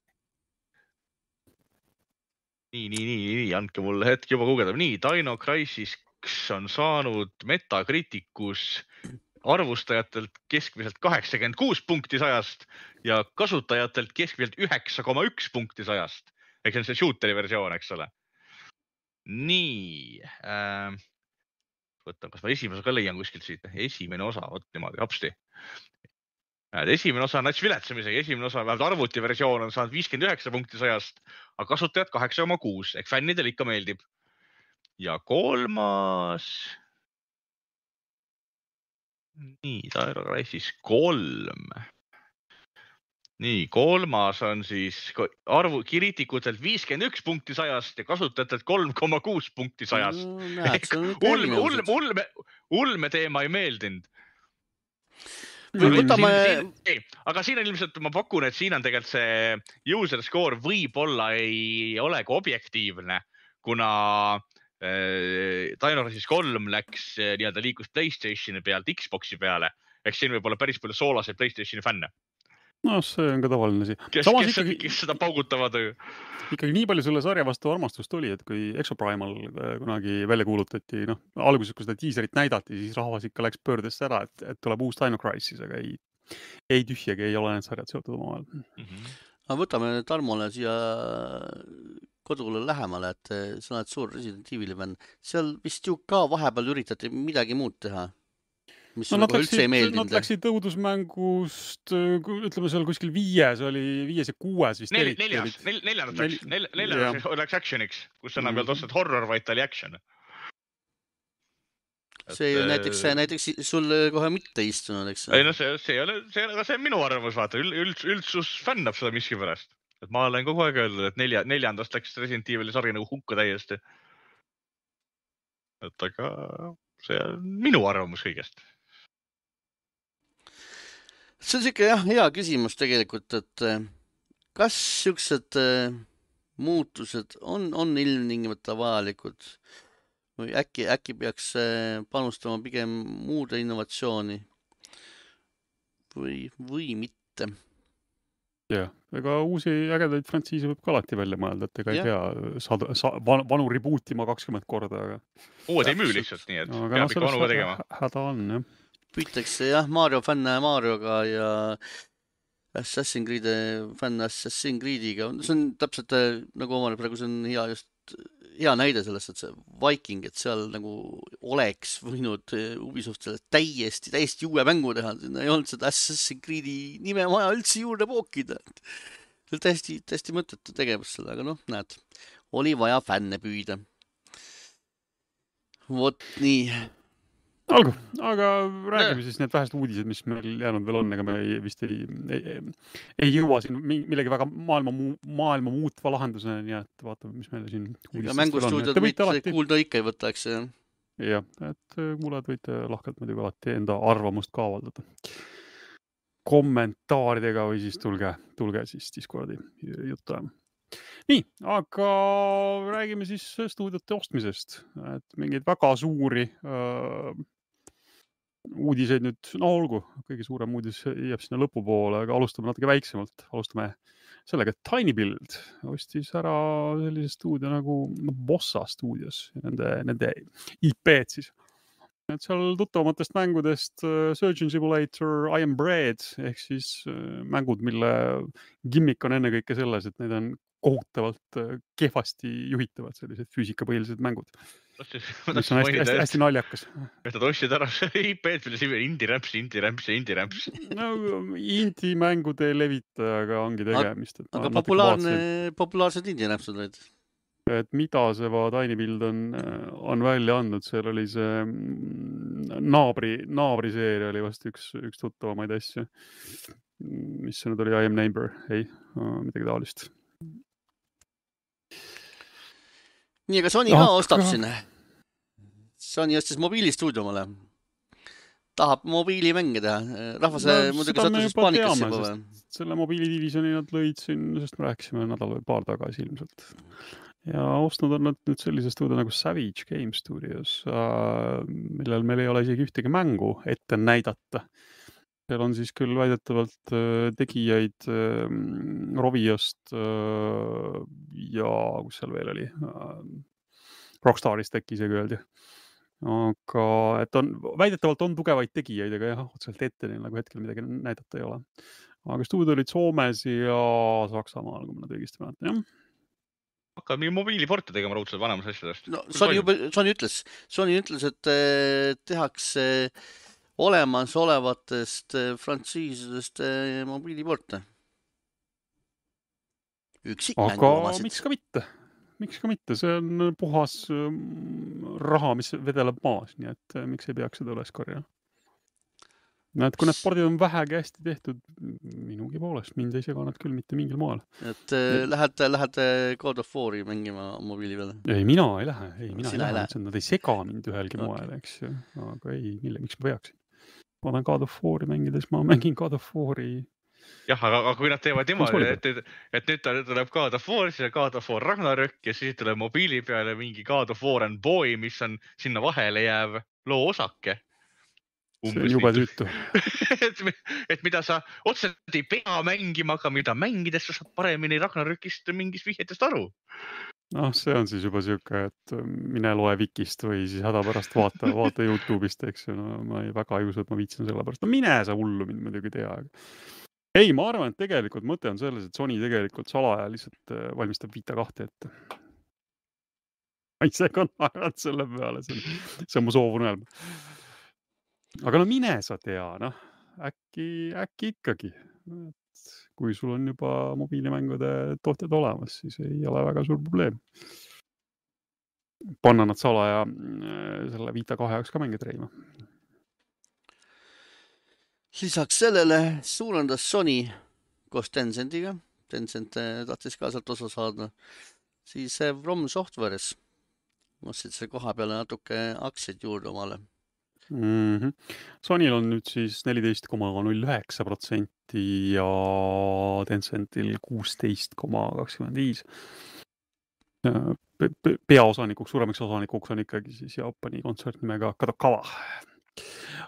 Nii, nii, nii, nii. Andke mulle hetk juba guugeldab. Nii, Dino Crisis on saanud Metacriticus arvustajatelt keskmiselt kaheksakümmend kuus punkti sajast ja kasutajatelt keskmiselt üheksa koma üks punkti sajast. Eks see on see shooteri versioon, eks ole. Nii, äh, võtan, kas ma esimese ka leian kuskilt siit, esimene osa, võt niimoodi, hapsti. Esimene osa on nats viletsemisega, esimene osa, vähemalt arvuti versioon on saanud viiskümmend üheksa punkti sajast, aga kasutajad kaheksa koma kuus, ehk fännidel ikka meeldib. Ja kolmas, nii, Dino Crisis kolm. Nii, kolmas on siis arvu kriitikutelt viiskümmend üks punkti sajast ja kasutajatelt kolm koma kuus punkti sajast. No, näed, ulme, ulme, ulme, ulme teema ei meeldinud. Võtame... Siin, aga siin on ilmselt, ma pakun, et siin on tegelikult see user score võib-olla ei olegi objektiivne, kuna äh, Dino Crisis kolm läks nii-öelda liikus PlayStationi pealt Xboxi peale. Eks siin võib olla päris palju soolaseid PlayStationi fänne. No see on ka tavaline asi. Kes, kes, ikkagi, kes seda paugutavad? Ikkagi nii palju selle sarja vastu armastust oli, et kui Exoprimal kunagi välja kuulutati, noh, alguses, kui seda teaserit näidati, siis rahvas ikka läks pöördesse ära, et, et tuleb uus Dino Crisis, aga ei, ei tühjagi, ei ole need sarjad seotud omavahel. Mm-hmm. Aga võtame Tarmole siia kodule lähemale, et sa oled suur Resident Evil'i fänn. Seal vist ju ka vahepeal üritati midagi muud teha. Mis no, nad läksid, nad läksid õudusmängust, ütleme seal kuskil viies, oli viies ja kuues vist. Nel, neljas, nel, neljandaks läks, nel, neljandaks läks actioniks, kus enam pealt ostad horror, vaid ta oli action. See et, näiteks, näiteks sul kohe mitte istunud, eks? Ei, no see, see, ole, see, see on minu arvamus, vaata, üld, üldsus fännab seda miski pärast. Et ma olen kogu aeg öeldud, et nelja, neljandast läks Resident Evil'i sari nagu hukka täiesti. Et aga see on minu arvamus kõigest. See on siuke jah, hea küsimus tegelikult, et kas siuksed muutused on, on ilmtingimata vajalikud või äkki, äkki peaks panustama pigem muude innovatsiooni või, või mitte? Jah, ega uusi ägedaid frantsiise võib ka alati välja mõelda, et ega ei Jah. pea saada, sa, van- vanu rebootima kakskümmend korda, aga, uued ei müü Täpselt. lihtsalt, nii et aga peab noh, ikka vanu ka sellest tegema. hä- häda on, jah. Püütakse jah, Mario fänne Marioga ja Assassin's Creed fänne Assassin's Creediga. See on täpselt äh, nagu omane praegu, see on hea just hea näide sellest, et see Viking, et seal nagu oleks võinud äh, Ubisoft selle täiesti, täiesti uue mängu teha. Sinna ei olnud seda Assassin's Creed'i nime vaja üldse juurde pookida. See on täiesti, täiesti mõttetu tegevus selle, aga noh, näed, oli vaja fänne püüda. Vot nii. Olgu, aga räägime siis need vähest uudised, mis meil jäänud veel on, ega me ei, vist ei, ei, ei jõua siin mi- millegi väga maailma, mu- maailma muutva lahendusena, nii et vaatame, mis meil siin Ega uudistest veel on. mängustuudiod Te võite meid alati, kuulda ikka ei võta, eks see. jah, et äh, kuulajad võite lahkelt muidugi alati enda arvamust ka avaldada kommentaaridega või siis tulge, tulge siis Discordi juttu ajama. Nii, aga räägime siis stuudiote ostmisest, et mingeid väga suuri äh, uudiseid nüüd, no olgu, kõige suurem uudis jääb sinna lõpupoole, aga alustame natuke väiksemalt. Alustame sellega, et Tiny Build ostis ära sellise stuudio nagu no, Bossa Studios, nende, nende I P-d siis. Et seal tuttavamatest mängudest uh, Surgeon Simulator, I Am Bread ehk siis uh, mängud, mille gimmick on ennekõike selles, et need on kohutavalt uh, kehvasti juhitavad, sellised füüsikapõhilised mängud. Mis on hästi, hästi, hästi naljakas. Et nad ostsid ära I P-d, mille siin indie ramps, indie ramps ja indie ramps. No indie mängude levitajaga ongi tegemist. Et aga populaarne, populaarsed indie rampsud olid. Et mida see va Tiny Build on, on välja andnud, seal oli see naabri, naabriseeria oli vast üks, üks tuttavamaid asju. Mis see nüüd oli, I Am Neighbor, ei, midagi taolist. Nii, aga Sony ka ostab sinna. Sony ostis mobiilistuudio omale. Tahab mobiilimänge teha. Rahvas no, muidugi sattus paanikasse juba või? Selle mobiilidivisjoni nad lõid siin, sest me rääkisime nädal või paar tagasi ilmselt. Ja ostnud on nad nüüd sellise stuudio nagu Savage Game Studios, millel meil ei ole isegi ühtegi mängu ette näidata. Seal on siis küll väidetavalt tegijaid Roviost ja kus seal veel oli, Rockstarist äkki isegi öeldi. Aga et on, väidetavalt on tugevaid tegijaid, aga jah, otseselt ette neil nagu hetkel midagi näidata ei ole. Aga stuudio olid Soomes ja Saksamaal, kui ma nad õigesti mäletan, jah. Hakkab mingi mobiiliporte tegema raudselt vanemas asjadest. No, Sony, juba, Sony ütles, Sony ütles, et tehakse olemas olevatest frantsiisidest mobiiliporte. Üksik aga mängu omasid. Miks ka mitte? Miks ka mitte? See on puhas raha, mis vedeleb maas, nii et miks ei peaks seda üles korjama? Näed, kui need pordid on vähegi hästi tehtud, minugi poolest, mind ei sega nad küll mitte mingil moel. Et ja. Lähed, lähed God of War'i mängima mobiili peale? Ei, mina ei lähe. Ei, mina Sina ei lähe. lähe. Nad ei sega mind ühelgi okay. moel, eks. Aga ei, mille, miks ma peaksin? Ma olen God of War'i mängides, ma mängin God of War'i. Jah, aga, aga kui nad teevad niimoodi, et, et, et nüüd tuleb God of War, siis God of War Ragnarök ja siis tuleb mobiili peale mingi God of War and Boy, mis on sinna vahele jääv loo osake. See on jube süütu. et, et mida sa otseselt ei pea mängima, aga mida mängides sa saad paremini Ragnarökist mingist vihjetest aru. noh, see on siis juba siuke, et mine loe Wikist või siis häda pärast vaata, vaata YouTube'ist, eks ju. No, ma ei väga ei usu, et ma viitsin selle pärast. No mine sa hullu mind muidugi tea. Ei, ma arvan, et tegelikult mõte on selles, et Sony tegelikult salaja lihtsalt valmistab Vita kahte ette. Ma ise ka naerad selle peale, see on, see on mu soovunelm. Aga no mine sa tea, noh, äkki, äkki ikkagi. Et kui sul on juba mobiilimängude tootjad olemas, siis ei ole väga suur probleem. Panna nad salaja selle Vita kahe jaoks ka mänge treima. Lisaks sellele suurendas Sony koos Tencentiga, Tencent tahtis ka sealt osa saada, siis From Softwares ostsid see koha peale natuke aktsiaid juurde omale. Mm-hmm. Sonyl on nüüd siis neliteist koma null üheksa protsenti ja Tencentil kuusteist koma kakskümmend viis. Peaosanikuks, suuremaks osanikuks on ikkagi siis Jaapani kontsertnimega Kadokawa.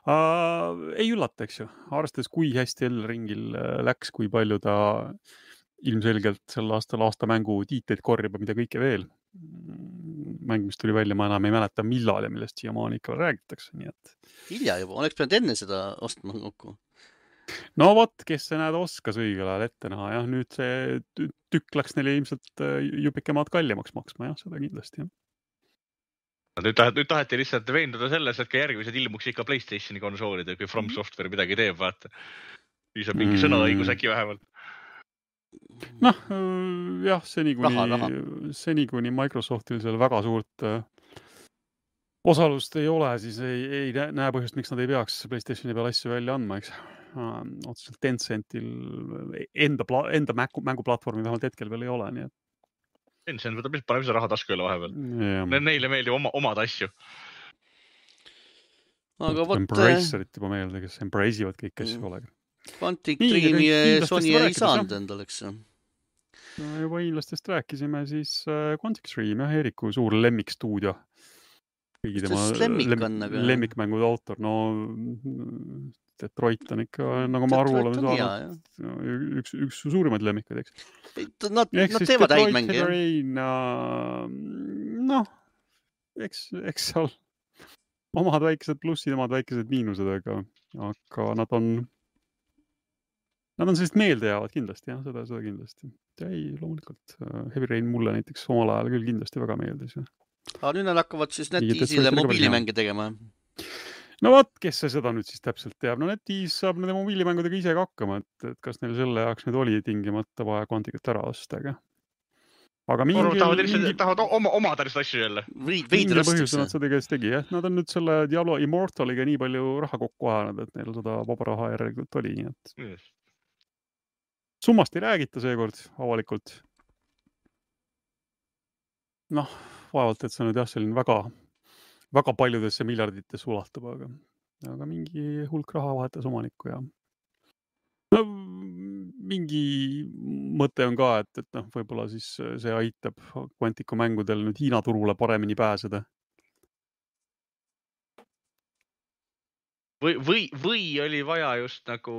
Uh, ei üllata, eks ju. Arvestades, kui hästi Elringil läks, kui palju ta ilmselgelt sel aastal aasta mängu tiitleid korjab, mida kõike veel. Mäng, mis tuli välja, ma enam ei mäleta millal ja millest siiamaani ikka räägitakse, nii et... Hilja juba, oleks pidanud enne seda ostma kokku. No vot, kes see näed oskas õigel ajal ette näha, jah, nüüd see tükk läks neile ilmselt jupikemaad kallimaks maksma, jah, seda kindlasti, jah. Nüüd, tahet, nüüd taheti lihtsalt veenduda selles, et ka järgmised ilmuks ikka PlayStationi konsoolid, kui From Software midagi teeb, vaata. Siis on mingi mm. sõnaõigus äkki vähemalt. Noh, jah, seni kuni, seni kuni Microsoftil seal väga suurt osalust ei ole, siis ei, ei näe põhjust, miks nad ei peaks PlayStationi peal asju välja andma, eks. Otseselt Tencentil enda, enda mängu, mänguplatvormi vähemalt hetkel veel ei ole, nii et. Tencent võtab lihtsalt paneb seda raha tasku üle vahepeal. Yeah. Neile meeldib oma, omad asju. Aga võt... Embracerit juba meelde, kes embrace'ivad kõik asju mm. olega. Quantic Dreami ja Sony ei saanud endaleks. No, juba hiinlastest rääkisime, siis Quantic Dream, jah, Eeriku suur lemmikstuudio. Kõigi tema lem- lemmikmängude autor, no Detroit on ikka, nagu ma aru oleme saanud, üks, üks suurimaid lemmikuid, eks. Nad, nad teevad häid mänge. Noh, eks, eks seal omad väikesed plussid, omad väikesed miinused, aga, aga nad on Nad on sellist meelde jäävad kindlasti, jah, seda, seda kindlasti. Ei, loomulikult. Heavy Rain mulle näiteks omal ajal küll kindlasti väga meeldis. Aga nüüd nad hakkavad siis NetEase'ile mobiilimänge tegema. No vaat, kes see seda nüüd siis täpselt teab? No NetEase saab nende mobiilimängudega ise ka hakkama, et, et kas neil selle jaoks nüüd oli tingimata vaja Quanticut ära osta, aga... Aga mingil... Tahavad, mingil... tahavad oma, oma täris asju jälle. Mingil põhjusel nad seda käes tegi, jah. Nad on nüüd selle Diablo Immortaliga nii palju raha kokku ajanud, et neil seda vaba raha järelikult oli, nii et... Yes. Summast ei räägita seekord avalikult. Noh, vaevalt, et see nüüd jah, selline väga, väga paljudesse miljarditesse ulatub, aga, aga mingi hulk raha vahetas omanikku ja no, mingi mõte on ka, et, et noh, võib-olla siis see aitab Quanticu mängudel nüüd Hiina turule paremini pääseda. Või, või, või oli vaja just nagu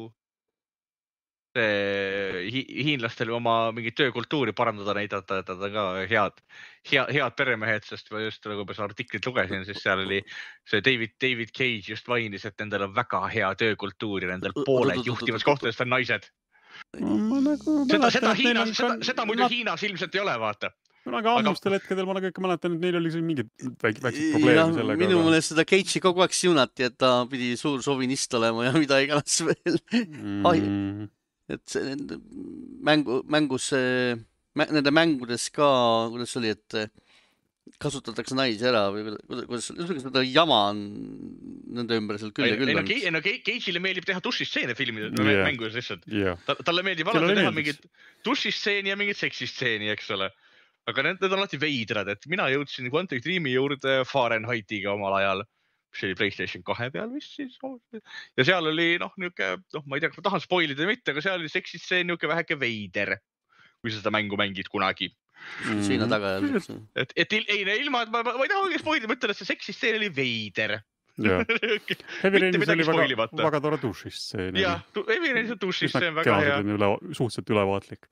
hi hiinlastel oma mingit töökultuuri parandada, näidata, et nad on ka head, head, head peremehed, sest just nagu ma artiklit lugesin, siis seal oli see David, David Cage just mainis, et nendel on väga hea töökultuur ja nendel pooled juhtivas kohtadest on naised. Seda, seda, Hiinas, seda, seda muidu Hiinas ilmselt ei ole, vaata. Aga ammustel hetkedel ma nagu ikka mäletan, et neil oli siin mingid väiksed probleemid sellega. Minu mõelest seda Cage'i kogu aeg siunati, et ta pidi suur sovinist olema ja mida iganes veel. Mm. Et see, mängu, mängus, nende mängudes ka, kuidas oli, et kasutatakse naisi ära või kuidas, kuidas seda jama on nende ümber seal küll ja küll. Ei no Cage'ile meeldib teha dušistseene filmide yeah. mängudes lihtsalt. Yeah. Talle meeldib alati teha mingit dušistseeni ja mingit seksistseeni, eks ole. Aga need, need on alati veidrad, et mina jõudsin Quantic Dreami juurde Fahrenheitiga omal ajal. See oli PlayStation kahe peal vist siis. Ja seal oli, noh, niuke, noh, ma ei tea, kas ma tahan spoilida mitte, aga seal oli seksistseen niuke väheke veider, kui seda mängu mängid kunagi. Mm. Siina taga. Et, et ei, ilma, et ma, ma ei taha spoilida, ma ütlen, et see seksistseen oli veider. Jah. Heavy Rainis oli väga, väga tore dušistseen. Jah, Heavy Rainis on dušistseen väga hea. Üle, suhteliselt ülevaatlik.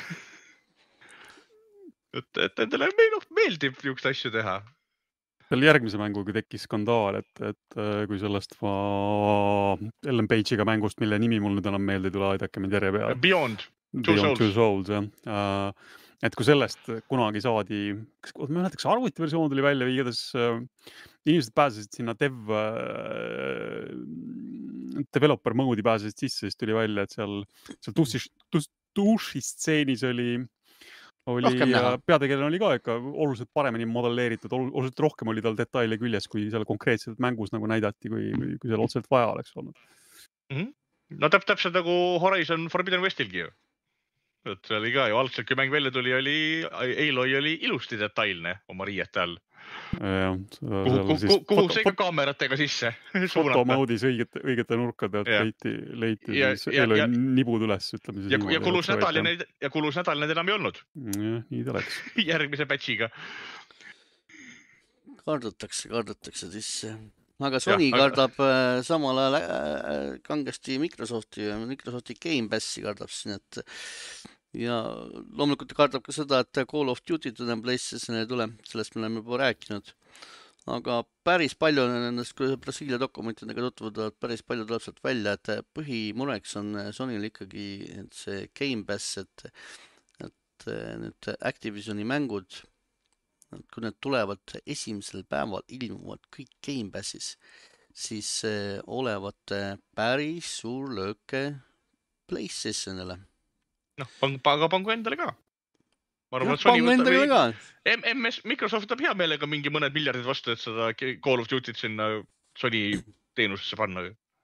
et, et endale meeldib niisugust asju teha. Seal järgmise mänguga tekkis skandaal, et, et kui sellest ma Ellen Page'iga mängust, mille nimi mul nüüd enam meelde ei tule, aidake mind järje peale. Beyond. Beyond Two Souls, jah. Et kui sellest kunagi saadi, ma mäletaks, arvutiversioon tuli välja, igatahes inimesed pääsesid sinna dev, developer mode'i pääsesid sisse, siis tuli välja, et seal, seal dušistseenis oli oli peategelane oli ka ikka oluliselt paremini modelleeritud, oluliselt rohkem oli tal detaile küljes, kui seal konkreetselt mängus nagu näidati, kui, kui seal otseselt vaja oleks olnud. Mm-hmm. No täp, täpselt nagu Horizon Forbidden Westilgi ju. Et see oli ka ju algselt, kui mäng välja tuli, oli, Aloy oli ilusti detailne oma riiete all. Ja, kuhu kuhu, kuhu see ikka kaameratega sisse? Fotomoodis õigete, õigete nurkade, et leiti, leiti ja, siis ja, Aloy ja, nibud üles, ütleme siis. Ja, ja, kulus nädal, ja kulus nädal need enam ei olnud. Ja, nii ta läks. Järgmise patchiga. Kardatakse, kardatakse sisse. Aga Sony ja, kardab aga... samal ajal kangesti Microsofti ja Microsofti Game Passi kardab siin, et ja loomulikult kardab ka seda, et Call of Duty enam PlayStationile ei tule, sellest me oleme juba rääkinud. Aga päris palju nendest, kui Brasiilia dokumentidega tutvuvad, päris palju tuleb sealt välja, et põhimureks on Sonyl ikkagi et see Game Pass, et, et nüüd Activisioni mängud, kui need tulevad esimesel päeval, ilmuvad kõik Game Passis, siis olevat päris suur lööke PlayStationile. Noh, pang, aga pangu endale ka. Ja, pangu endale ka. M S, Microsoft võtab hea meelega mingi mõned miljardid vastu, et seda Call of Duty't sinna Sony teenusesse panna.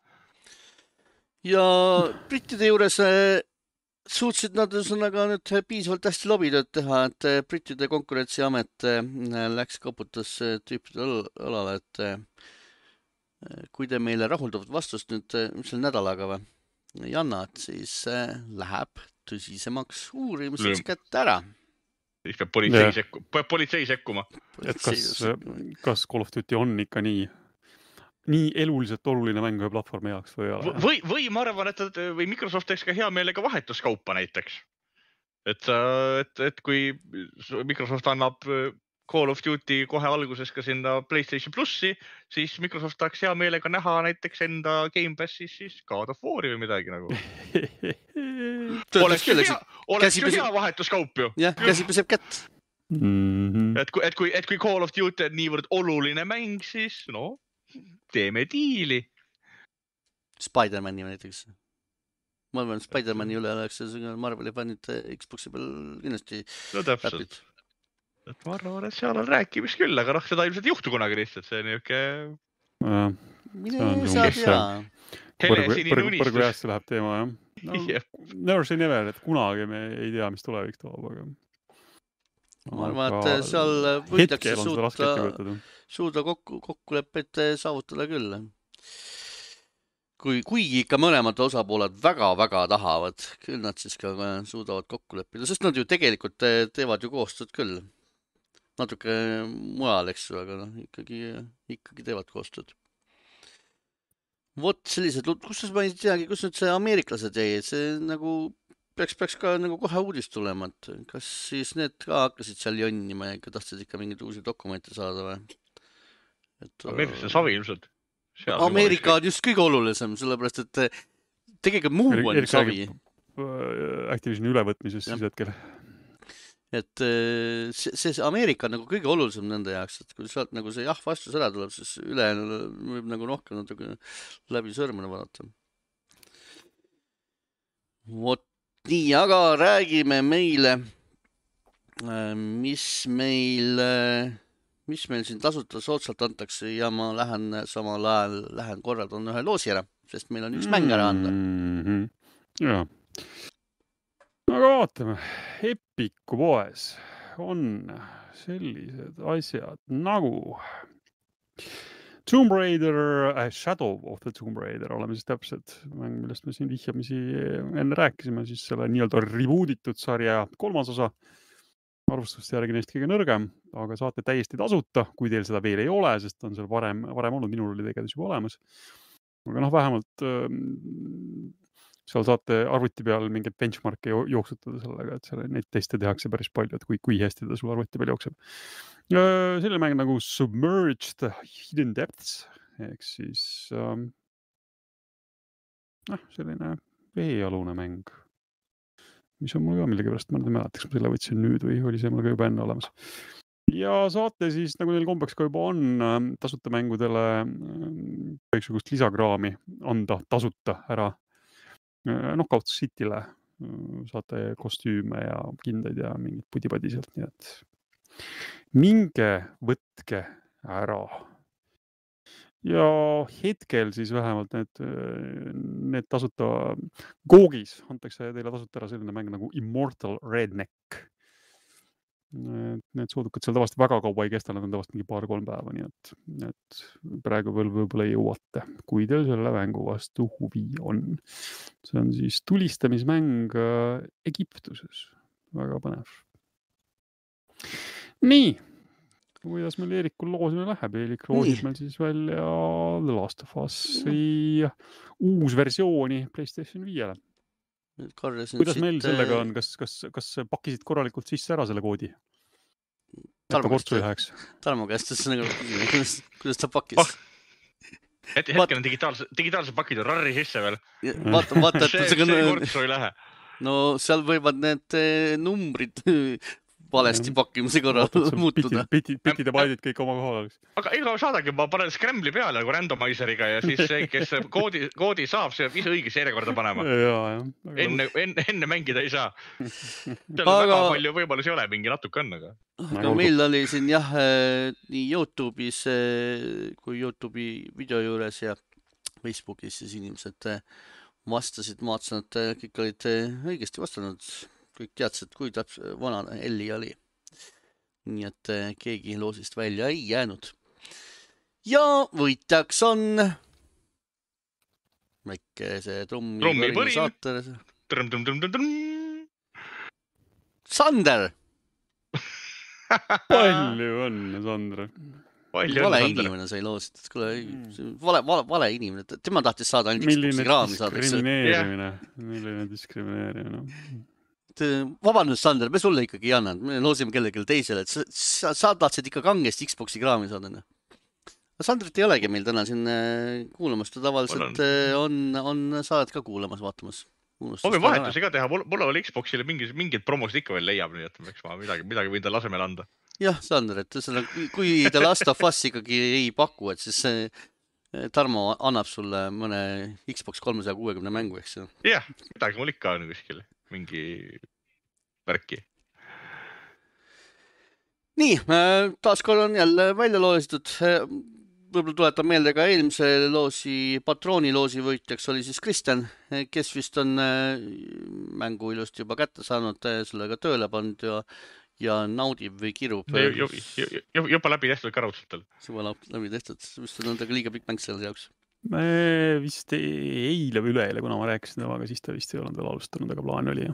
Ja brittide juures suutsid nad üsnaga nüüd piisavalt hästi lobitööd teha, et brittide konkurentsiamet läks koputas tüüpide õlale, et kui te meile rahuldavat vastust nüüd mis selle nädalaga või ei anna, et siis läheb tõsisemaks uurimiseks kätte ära. Siis peab politsei, sekku, peab politsei sekkuma. Et kas, kas Call of Duty on ikka nii, nii eluliselt oluline mäng ühe platvormi jaoks või ei ole? Või, või ma arvan, et või Microsoft teeks ka hea meelega vahetuskaupa näiteks. Et, et, et kui Microsoft annab Call of Duty kohe alguses ka sinna PlayStation Plussi, siis Microsoft tahaks hea meelega näha näiteks enda Game Passis siis God of War'i või midagi nagu. Oleks ju hea, oleks ju hea vahetuskaup ju. Jah, käsi peseb kätt. Mm-hmm. Et, kui, et, kui, et kui Call of Duty on niivõrd oluline mäng, siis no, teeme diili. Spider-Mani näiteks. Ma arvan, Spider-Mani üle oleks Marveli fannid Xboxi peal kindlasti no, täpselt. Et ma arvan, et seal on rääkimist küll, aga noh, seda ilmselt ei juhtu kunagi lihtsalt. See on niuke... Ja, mine sa tea. Põrgu jäässe läheb teema, jah. No, yep. Never say never, et kunagi me ei tea, mis tulevik toob, aga... Ma arvan, et seal võidakse suuta, suuda kokku, kokkulepet saavutada küll. Kui, kui ikka mõlemad osapooled väga-väga tahavad, küll nad siis ka suudavad kokku leppida, sest nad ju tegelikult teevad ju koostööd küll. Natuke mujal, eks ju, aga no, ikkagi, ikkagi teevad koostööd. Vot sellised, kus ma ei teagi, kus nüüd see ameeriklased jäi, et see nagu peaks, peaks ka nagu kohe uudist tulema, et kas siis need ka hakkasid seal jonnima ja ikka tahtsid ikka mingeid uusi dokumente saada või? Et, Ameeriklased on savi ilmselt. Ameerika on just kõige olulisem, sellepärast, et tegelikult muu on Erik savi. Activisioni ülevõtmises siis hetkel. Et see, see Ameerika on nagu kõige olulisem nende jaoks, et kui sealt nagu see jah vastus ära tuleb, siis üle võib nagu rohkem natuke läbi sõrmene vaadata. Vot nii, aga räägime meile, mis meil, mis meil siin tasuta soodsalt antakse ja ma lähen samal ajal, lähen korraldan ühe loosi ära, sest meil on üks mäng ära anda. Mm-hmm. Jaa. Aga vaatame, Epiku poes on sellised asjad nagu Tomb Raider, äh, Shadow of the Tomb Raider, oleme siis täpselt mäng, millest me siin vihjamisi enne rääkisime, siis selle nii-öelda rebooditud sarja kolmas osa. Arvustuste järgi neist kõige nõrgem, aga saate täiesti tasuta, kui teil seda veel ei ole, sest on seal varem, varem olnud, minul oli tegevus juba olemas. Aga noh, vähemalt seal saate arvuti peal mingit benchmarki jooksutada sellega, et selle, neid teste tehakse päris palju, et kui, kui hästi ta sul arvuti peal jookseb. Selline mäng nagu Submerged Hidden Depths, ehk siis ähm, äh, selline veealune mäng, mis on mul ka millegipärast, ma nüüd ei mäleta, kas ma selle võtsin nüüd või oli see mul ka juba enne olemas. Ja saate siis, nagu neil kombeks ka juba on, tasuta mängudele kõiksugust lisakraami anda tasuta ära. Knockout City'le saate kostüüme ja kindaid ja mingid pudipadi sealt, nii et minge võtke ära. Ja hetkel siis vähemalt need, need tasuta Googis antakse teile tasuta ära selline mäng nagu Immortal Redneck. Need soodukad seal tavast väga kaua ei kesta, nad on tavast mingi paar-kolm päeva, nii et, et praegu veel võib-olla jõuate, kui teil selle mängu vastu huvi on. See on siis tulistamismäng Egiptuses. Väga põnev. Nii, kuidas meil Eerikul loosimine läheb? Eerik loosib meil siis välja The Last of Us'i uus versiooni PlayStation viiele. Korjasin kuidas siit, meil sellega on, kas, kas, kas pakkisid korralikult sisse ära selle koodi? Et ta kortsu ei läheks. Tarmo käest ühesõnaga küsime, kuidas, kuidas ta pakkis? Oh. Et hetkel on digitaalse, digitaalse pakid on rarri sisse veel. Vaata, vaata, et see, see, see kortsu ei lähe. No seal võivad need numbrid valesti pakkimise korral muutuda. Bitid, bitid ja baidid kõik oma kohal. Aga ega saadagi, ma panen Scrambli peale nagu randomizeriga ja siis see, kes koodi, koodi saab, see ise õigesse järjekorda panema. Ja, ja. Enne, enne, enne mängida ei saa. Seal aga... väga palju võimalusi ei ole, mingi natuke on. Aga, aga meil oli siin jah, nii YouTube'is kui YouTube'i video juures ja Facebookis siis inimesed vastasid, vaatasin, et kõik olid õigesti vastanud. Kõik teadsid, kui täps vana Elli oli. Nii et keegi loosist välja ei jäänud. Ja võitjaks on väike see trummi, trummi põrin. Saater. Trm, trm, trm, trm. Sander! Palju õnne, Sander. Palju vale õnne, inimene sai loost. Vale, vale, vale inimene. Tema tahtis saada ainult Xboxi kraami saada. Milline diskrimineerimine. Milline diskrimineerimine. Vabandust, Sander, me sulle ikkagi ei anna. Me loosime kellelegi teisele. Et sa, sa, sa tahtsid ikka kangesti Xboxi kraami saada. Sandrit ei olegi meil täna siin kuulamas. Ta tavaliselt on, on saadet ka kuulamas, vaatamas. Omi vahetusi ka teha. Mulle oli Xboxile mingid, mingid promosid ikka veel leiab. Nii et eks ma midagi, midagi võin ta lasemel anda. Jah, Sander, et selle, kui ta Last of Us ikkagi ei paku, et siis Tarmo annab sulle mõne Xbox kolmesaja kuuekümne mängu, eks ju? Jah, midagi mul ikka on kuskil. Mingi värki. Nii, taaskord on jälle välja loositud. Võib-olla tuletan meelde ka eelmise loosi, patrooni loosi võitjaks oli siis Kristjan, kes vist on mängu ilusti juba kätte saanud, sellega tööle pannud ja, ja naudib või kirub. Juba läbi tehtud karutsutel. Juba läbi tehtud. Vist on nendega liiga pikk mäng selle jaoks. Me vist eile või üleeile, kuna ma rääkisin temaga, siis ta vist ei olnud veel alustanud, aga plaan oli.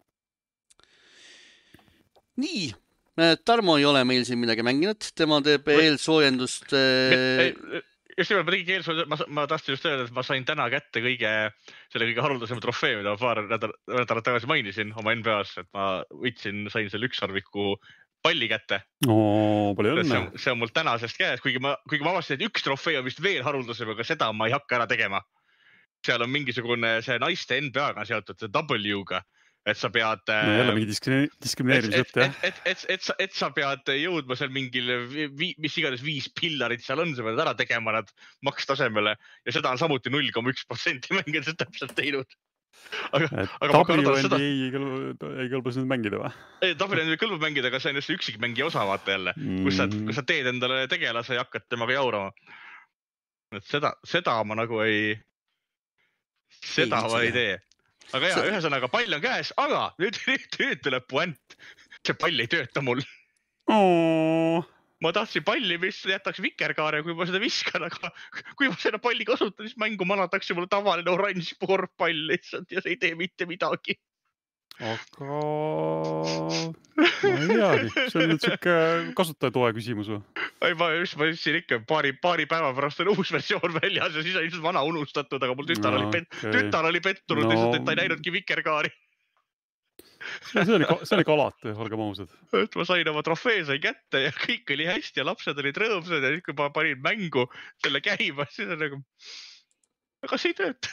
Nii, Tarmo ei ole meil siin midagi mänginud, tema teeb eelsoojendust. Just nimelt, ma tegin eelsoojendust, ma, ma tahtsin just öelda, et ma sain täna kätte kõige, selle kõige haruldasema trofee, mida ma paar nädalat tagasi mainisin oma N B A-s, et ma võtsin, sain selle ükssarviku palli kätte. Oo, palju õnne. See on, see on mul tänasest käes, kuigi ma, kuigi ma avastasin, et üks trofee on vist veel haruldasem, aga seda ma ei hakka ära tegema. Seal on mingisugune see naiste N B A-ga seotud, see W-ga, et sa pead... No jälle mingi diskrimineerimise jutt, jah. Et, et, et, et, sa, et sa pead jõudma seal mingil, vi, mis iganes viis pillarit seal on, sa pead ära tegema nad makstasemele ja seda on samuti null koma üks protsenti mängida täpselt teinud. Aga, aga W N B A ei, ei kõlba nüüd mängida või? W N B A kõlba mängida, aga see on just üksikmängi osa vaata jälle, kus sa, kus sa teed endale tegelase ja hakkad temaga jaurama. Et seda, seda ma nagu ei, seda ei, ma ei tee. Aga jah, ühesõnaga pall on käes, aga nüüd, nüüd, nüüd tuleb puent. See pall ei tööta mul. Oh. Ma tahtsin palli, mis jätaks vikerkaare, kui ma seda viskan, aga kui ma seda palli kasutan, siis mängu manatakse mulle tavaline oranž korvpall lihtsalt ja see ei tee mitte midagi. Aga ma ei teagi, see on nüüd siuke kasutajatoe küsimus või? Ei, ma just ma ütlesin ikka, paari, paari päeva pärast on uus versioon väljas ja siis on lihtsalt vana unustatud, aga mul tütar, no, oli, pet, okay. tütar oli pettunud no. Lihtsalt, et ta ei näinudki vikerkaari. See oli, see oli kalate, olgem ausad. Et ma sain oma trofee, sain kätte ja kõik oli hästi ja lapsed olid rõõmsad ja kui ma panin mängu selle käima, siis on nagu, aga see ei tööta.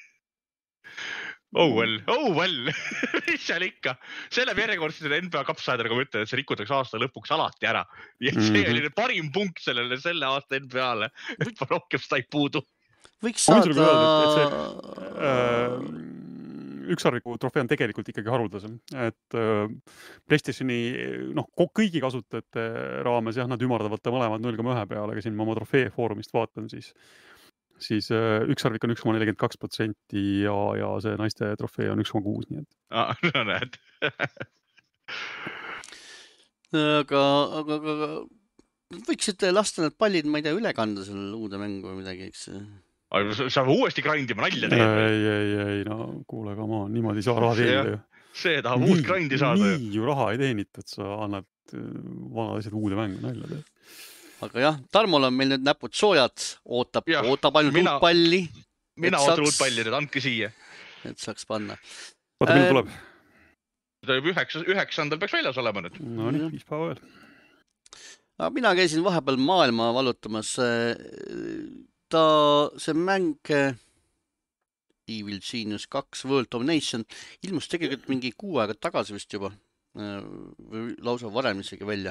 Oh well, oh well, mis seal ikka. Selle järjekordse N B A kapsaedega ma ütlen, et see rikutakse aasta lõpuks alati ära. Ja see oli parim punkt sellele selle aasta N B A-le, et ma rohkem seda ei puudu. Võiks saada... Öelda, et see, äh, ükssarviku trofee on tegelikult ikkagi haruldasem. Et äh, PlayStationi noh, kõigi kasutajate raames jah, nad ümardavad ta mõlemad null koma üks peale, aga siin ma oma trofee foorumist vaatan, siis siis ükssarvik on üks koma nelikümmend kaks protsenti ja, ja see naiste trofee on üks koma kuus. Nii et. Ah, no näed. aga, aga, aga võiksite lasta need pallid, ma ei tea, üle kanda selle uude mängu või midagi, eks? Sa uuesti grindima nalja teed? Ei, ei, ei, no kuule, ka ma niimoodi saa raha teenida ju. See tahab uut grindi saada. Nii ju raha ei teenita, et sa annad vanad asjad uude mängu nalja teed. Aga jah, Tarmol on meil nüüd näpud soojad, ootab, ootab ainult mina, uut palli. Mina ootan uut palli, nüüd andke siia. Et saaks panna. Oota, millal tuleb? Ta juba üheksandal peaks väljas olema nüüd. No nii, viis päeva veel. Mina käisin vahepeal maailma valutamas. Ta, see mäng Evil Genius kaks World Domination ilmus tegelikult mingi kuu aega tagasi vist juba. Või lausa varem isegi välja.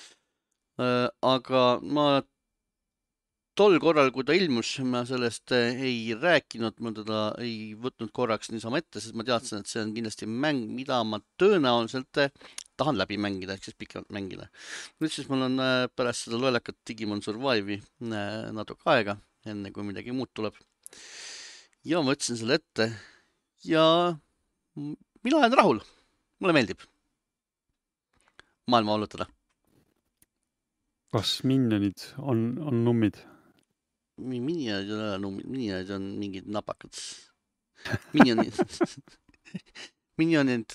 Aga ma tol korral, kui ta ilmus, ma sellest ei rääkinud, ma teda ei võtnud korraks niisama ette, sest ma teadsin, et see on kindlasti mäng, mida ma tõenäoliselt tahan läbi mängida, ehk siis pikemalt mängida. Nüüd siis mul on pärast seda loelakat Digimon Survive'i natuke aega, enne kui midagi muud tuleb. Ja ma võtsin selle ette ja mina olen rahul. Mulle meeldib maailma valutada. Kas minionid on, on nummid? Minionid on nummid, minionid on mingid napakad. Minionid. Minionid.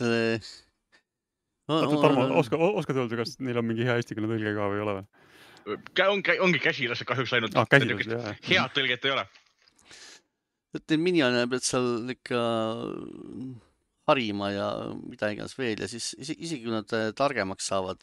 Tarmo, oska, oskad öelda, kas neil on mingi hea eestikeelne tõlge ka või ei ole? Ongi, ongi käsilased kahjuks ainult. Ah, käsilased, jah. Head tõlget ei ole. Et minionid pead seal ikka harima ja mida iganes veel ja siis isegi kui nad targemaks saavad,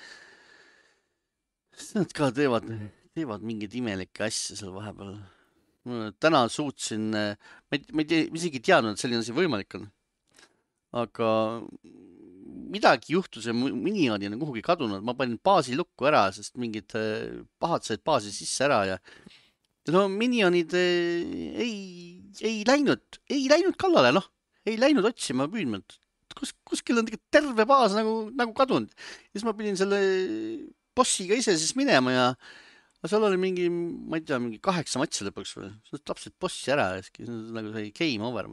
siis nad ka teevad, teevad mingeid imelikke asja seal vahepeal. Täna suutsin, ma ei, ma ei tea, isegi teadnud, et selline asi võimalik on. Aga midagi juhtus ja minionid on kuhugi kadunud. Ma panin baasi lukku ära, sest mingid pahad said baasi sisse ära ja no minionid ei, ei läinud, ei läinud kallale, noh. Ei läinud otsima püüdnud. Kus, kuskil on terve baas nagu, nagu kadunud. Ja siis ma pidin selle bossiga ise siis minema ja seal oli mingi, ma ei tea, mingi kaheksa matsi lõpuks või. Siis tapsid bossi ära ja siis nagu sai game over.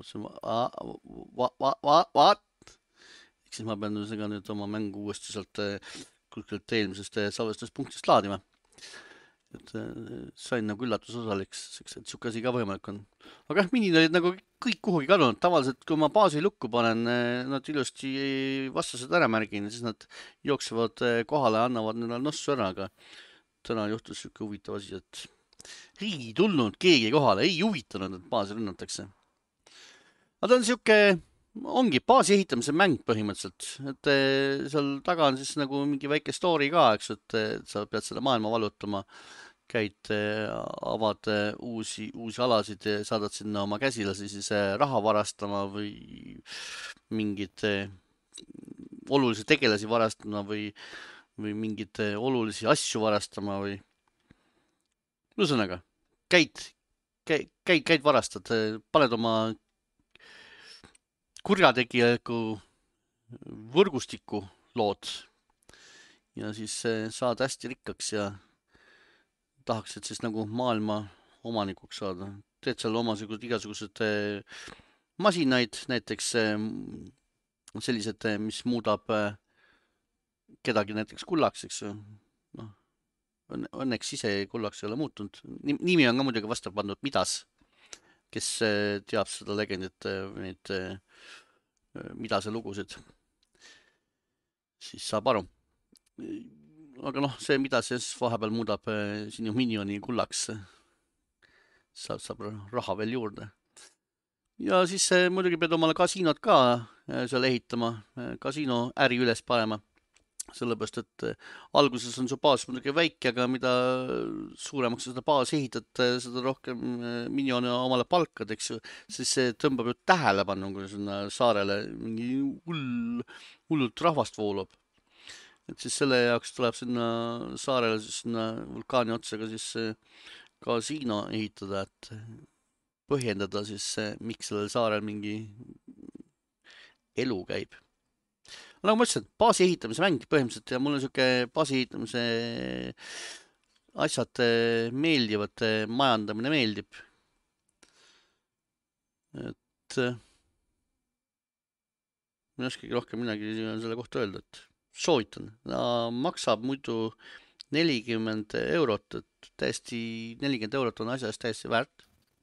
What? Eks siis ma pean nüüd oma mängu uuesti sealt kuskilt eelmisest salvestust punktist laadima. Et sain nagu üllatusosaliks, et siuke asi ka võimalik on. Aga jah, minid olid nagu kõik kuhugi kadunud. Tavaliselt, kui ma baasi lukku panen, nad ilusti vastased ära märgin, siis nad jooksevad kohale ja annavad neile nossu ära, aga täna juhtus siuke huvitav asi, et ei tulnud keegi kohale, ei huvitanud, et baasi rünnatakse. Aga ta on siuke, ongi baasi ehitamise mäng põhimõtteliselt, et seal taga on siis nagu mingi väike story ka, eks, et sa pead seda maailma valutama, käid, avad uusi, uusi alasid ja saadad sinna oma käsilasi siis raha varastama või mingid olulisi tegelasi varastama või, või mingid olulisi asju varastama või ühesõnaga, käid, käid, käid, käid varastad, paned oma kurjategijaliku võrgustiku lood ja siis saad hästi rikkaks ja tahaks, et siis nagu maailma omanikuks saada. Teed seal omasugused igasugused masinaid, näiteks sellised, mis muudab kedagi näiteks kullaks, eks ju. No, õnneks ise kullaks ei ole muutunud. Nimi on ka muidugi vastav pandud Midas, kes teab seda legendit, neid Midase lugusid. Siis saab aru. Aga noh, see, mida see vahepeal muudab sinu minioni kullaks, saab, saab raha veel juurde. Ja siis muidugi pead omale kasiinod ka seal ehitama, kasiino äri üles panema. Sellepärast, et alguses on su baas muidugi väike, aga mida suuremaks seda baas ehitad, seda rohkem minione omale palkad, eks ju. Siis see tõmbab ju tähelepanu, kui sinna saarele mingi hull, hullult rahvast voolab. Et siis selle jaoks tuleb sinna saarele, siis sinna vulkaani otsaga siis kasiino ehitada, et põhjendada siis, miks sellel saarel mingi elu käib. Nagu ma ütlesin, baasi ehitamise mäng põhimõtteliselt ja mul on siuke baasi ehitamise asjad meeldivad, majandamine meeldib. Et ma ei oskagi rohkem midagi selle kohta öelda, et soovitan. Ta maksab muidu nelikümmend eurot, et täiesti nelikümmend eurot on asjast täiesti väärt.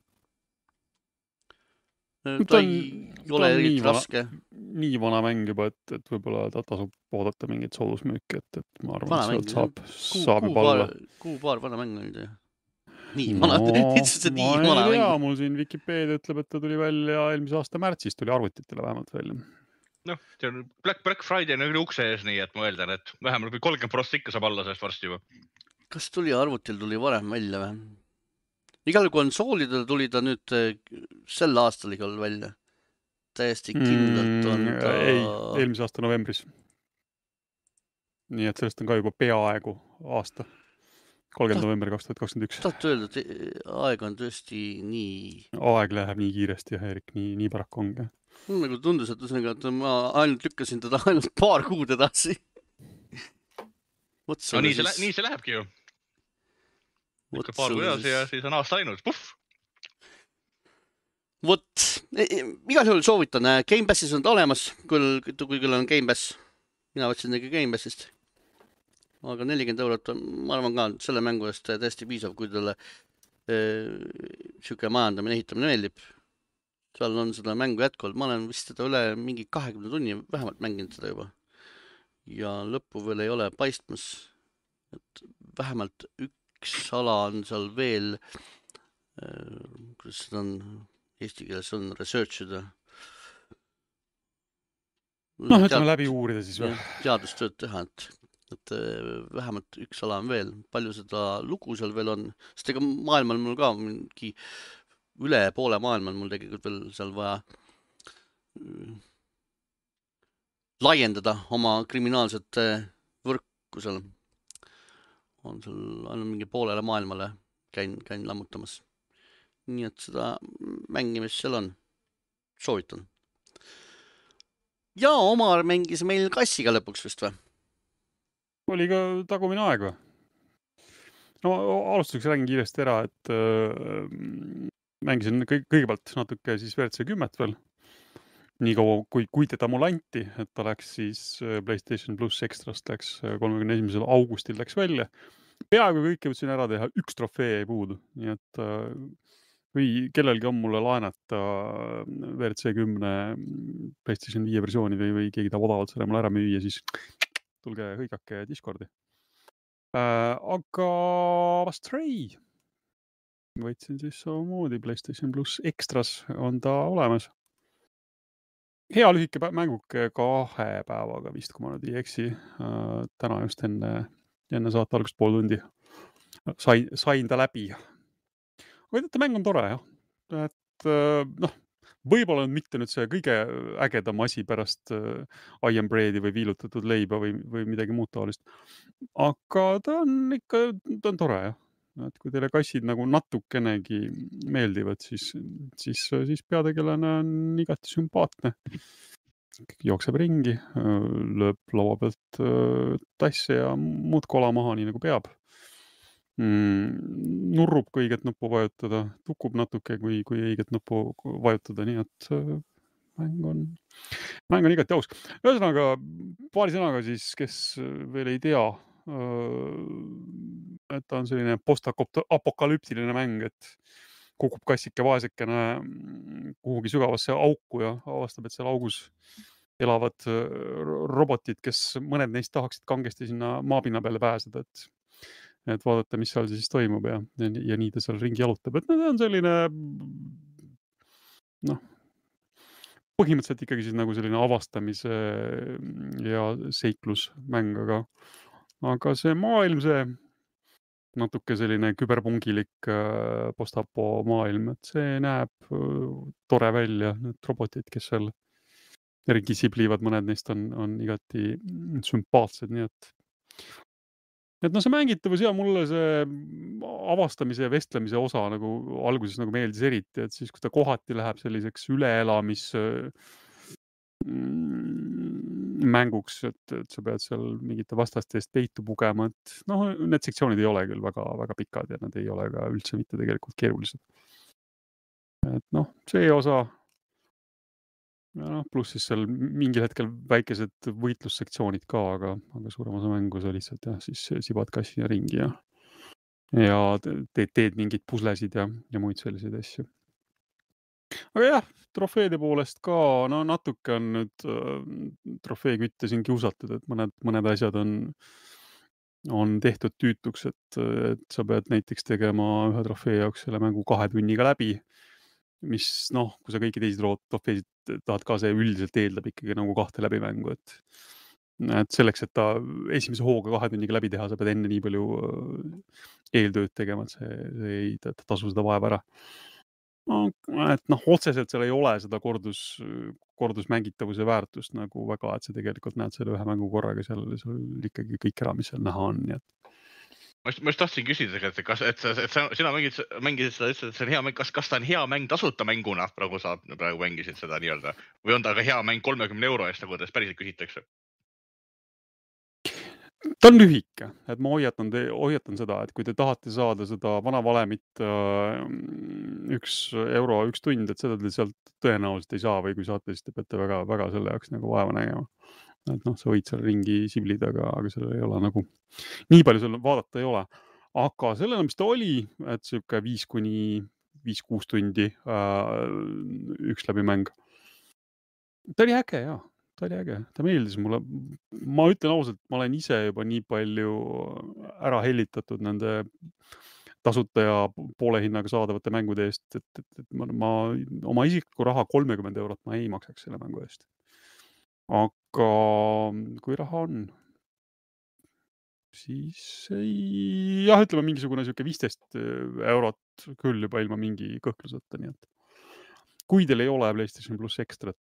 Ta ei ole eriti raske. Nii vana mäng juba, et, et võib-olla ta tasub oodata mingit soodusmüüki, et, et ma arvan, et sealt saab, saab juba olla. Kuu paar vana mäng on. nii vana, No, lihtsalt ma nii ei vana tea, mäng. mul siin Wikipedia ütleb, et ta tuli välja eelmise aasta märtsis, tuli arvutitele vähemalt välja. Noh, see on Black, Black Friday on ukse ees, nii et ma eeldan, et vähemalt kolmkümmend prossa ikka saab alla sellest varsti juba. Kas tuli arvutil, tuli varem välja või? Igal konsoolidel tuli ta nüüd sel aastal igal välja. Täiesti kindlalt on ta... Mm, ei, eelmise aasta novembris. Nii et sellest on ka juba peaaegu aasta. kolmkümmend november kaks tuhat kakskümmend üks. Tahad öelda, et aeg on tõesti nii... Aeg läheb nii kiiresti, jah, Erik, nii, nii paraku ongi. Mul nagu tundus, et, üsnega, et ma ainult lükkasin teda ainult paar kuud edasi. No, nii, see siis... nii see lähebki ju. Lükkad paar kuud edasi siis... ja siis on aasta läinud. Puff! Vot, igal juhul soovitan. Game Passis on ta olemas, kui, kui küll on Game Pass. Mina võtsin tegi Game Passist. Aga nelikümmend eurot on, ma arvan ka, selle mängu eest täiesti piisav, kui talle äh, siuke majandamine, ehitamine meeldib. Seal on seda mängu jätkuvalt. Ma olen vist seda üle mingi kahekümne tunni vähemalt mänginud seda juba. Ja lõppu veel ei ole paistmas. Et vähemalt üks ala on seal veel, äh, kuidas seda on... Eesti keeles on research ida. Noh, ütleme läbi uurida siis või? Teadustööd teha, et, et vähemalt üks ala on veel. Palju seda lugu seal veel on. Sest ega maailmal mul ka mingi üle poole maailmal mul tegelikult veel seal vaja laiendada oma kriminaalset võrku seal. On seal ainult mingi poolele maailmale käin, käin lammutamas. Nii et seda mängimist seal on. Soovitan. Ja Omar mängis meil kassiga lõpuks vist või? Oli ka tagumine aeg või? No alustuseks räägin kiiresti ära, et äh, mängisin kõik, kõigepealt natuke siis V R C kümme veel. Nii kaua, kui, kui teda mul anti, et ta läks siis PlayStation Plus Extrast läks kolmekümne esimesel augustil läks välja. Peaaegu kõike võtsin ära teha, üks trofee ei puudu. Nii et äh, või kellelgi on mulle laenata V R C kümne PlayStation viie versiooni või, või keegi ta odavalt selle mulle ära müüa, siis tulge hõigake Discordi. Äh, aga Stray võtsin siis samamoodi PlayStation Plus Extras on ta olemas. Hea lühike mänguke kahe päevaga vist, kui ma nüüd ei eksi. Äh, täna just enne, enne saate algust pool tundi sain, sain ta läbi. Aga teate, mäng on tore, jah. Et noh, võib-olla on mitte nüüd see kõige ägedam asi pärast I Am Breadi või viilutatud leiba või, või midagi muud taolist. Aga ta on ikka, ta on tore, jah. Et kui teile kassid nagu natukenegi meeldivad, siis, siis, siis peategelane on igati sümpaatne. Jookseb ringi, lööb laua pealt tasse ja muud kola maha, nii nagu peab. Mm, nurrub, kui õiget nuppu vajutada, tukub natuke, kui, kui õiget nuppu vajutada, nii et mäng on, mäng on igati aus. Ühesõnaga, paari sõnaga siis, kes veel ei tea, et ta on selline postapokalüptiline mäng, et kukub kassike vaesekene kuhugi sügavasse auku ja avastab, et seal augus elavad robotid, kes mõned neist tahaksid kangesti sinna maapinna peale pääseda, et et vaadata, mis seal siis toimub ja, ja nii ta seal ringi jalutab. Et ta on selline, noh, põhimõtteliselt ikkagi siis nagu selline avastamise ja seiklusmäng, aga, aga see maailm, see natuke selline küberpungilik postapo maailm, et see näeb tore välja, need robotid, kes seal erigi siblivad, mõned neist on, on igati sümpaatsed, nii et Et no see mängitavus ja mulle see avastamise ja vestlemise osa nagu alguses nagu meeldis eriti, et siis kui ta kohati läheb selliseks üleelamis mänguks, et, et sa pead seal mingite vastaste eest peitu pugema, et noh, need sektsioonid ei ole küll väga, väga pikad ja nad ei ole ka üldse mitte tegelikult keerulised. Et noh, see osa ja noh, pluss siis seal mingil hetkel väikesed võitlussektsioonid ka, aga, aga suurem osa mängus oli lihtsalt jah, siis sibad kassina ringi ja, ja teed, teed mingid puslesid ja, ja muid selliseid asju. Aga jah, trofeede poolest ka, no natuke on nüüd äh, trofeekütte siin kiusatud, et mõned, mõned asjad on on tehtud tüütuks, et, et sa pead näiteks tegema ühe trofee jaoks selle mängu kahe tunniga läbi, mis noh, kui sa kõiki teisi trofeesid tahad ka, see üldiselt eeldab ikkagi nagu kahte läbimängu, et et selleks, et ta esimese hooga kahe tunniga läbi teha, sa pead enne nii palju eeltööd tegema, et see, see ei tasu seda vaeva ära. No, et noh, otseselt seal ei ole seda kordus, kordusmängitavuse väärtust nagu väga, et sa tegelikult näed selle ühe mängu korraga seal, seal ikkagi kõik ära, mis seal näha on, nii et ma just, ma just tahtsin küsida, et kas, et, sa, et sa, sina mängid, mängisid seda, ütlesid, et see on hea mäng, kas, kas ta on hea mäng tasuta mänguna, praegu sa praegu mängisid seda nii-öelda, või on ta ka hea mäng kolmekümne euro eest, nagu tast päriselt küsitakse? Ta on lühike, et ma hoiatan, te, hoiatan seda, et kui te tahate saada seda vana valemit üks euro, üks tund, et seda te sealt tõenäoliselt ei saa või kui saate, siis te peate väga, väga selle jaoks nagu vaeva nägema. Et noh, sa võid seal ringi siblida, aga, aga sellel ei ole nagu, nii palju seal vaadata ei ole. Aga sellele, mis ta oli, et siuke viis kuni viis-kuus tundi äh, üks läbimäng. Ta oli äge, jah. Ta oli äge, ta meeldis mulle. Ma ütlen ausalt, ma olen ise juba nii palju ära hellitatud nende tasuta ja poole hinnaga saadavate mängude eest, et, et, et ma, ma oma isikliku raha kolmekümmend eurot ma ei maksaks selle mängu eest. Aga kui raha on, siis ei, jah, ütleme mingisugune siuke viisteist eurot küll juba ilma mingi kõhkluseta, nii et kui teil ei ole PlayStation Plus Extrat,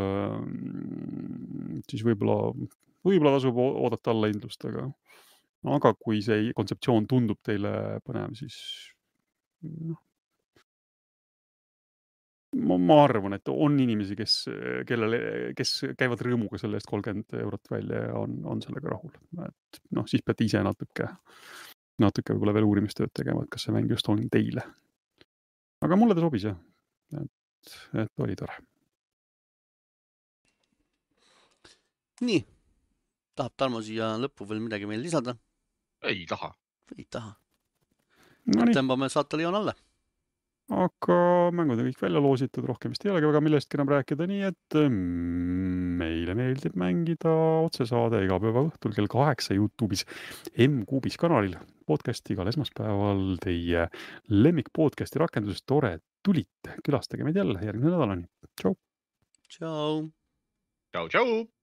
siis võib-olla, võib-olla tasub oodata allahindlust, aga, aga kui see kontseptsioon tundub teile põnev, siis noh, ma, ma arvan, et on inimesi, kes, kellele, kes käivad rõõmuga selle eest kolmkümmend eurot välja ja on, on sellega rahul. Et noh, siis peate ise natuke, natuke võib-olla veel uurimistööd tegema, et kas see mäng just on teile. Aga mulle ta sobis, jah. Et et oli tore. Nii, tahab Tarmo siia lõppu veel midagi meil lisada? Ei taha. Ei taha. No tõmbame saate Leon alle. Aga mängud on kõik välja loositud, rohkem vist ei olegi väga millestki enam rääkida, nii et meile meeldib mängida otsesaade iga päeva õhtul kell kaheksa YouTube'is M-Kuubis kanalil. Podcast igal esmaspäeval teie lemmik podcasti rakendusest. Tore tulite, külastage meid jälle järgmine nädalani. Tšau! Tšau! Tšau, tšau!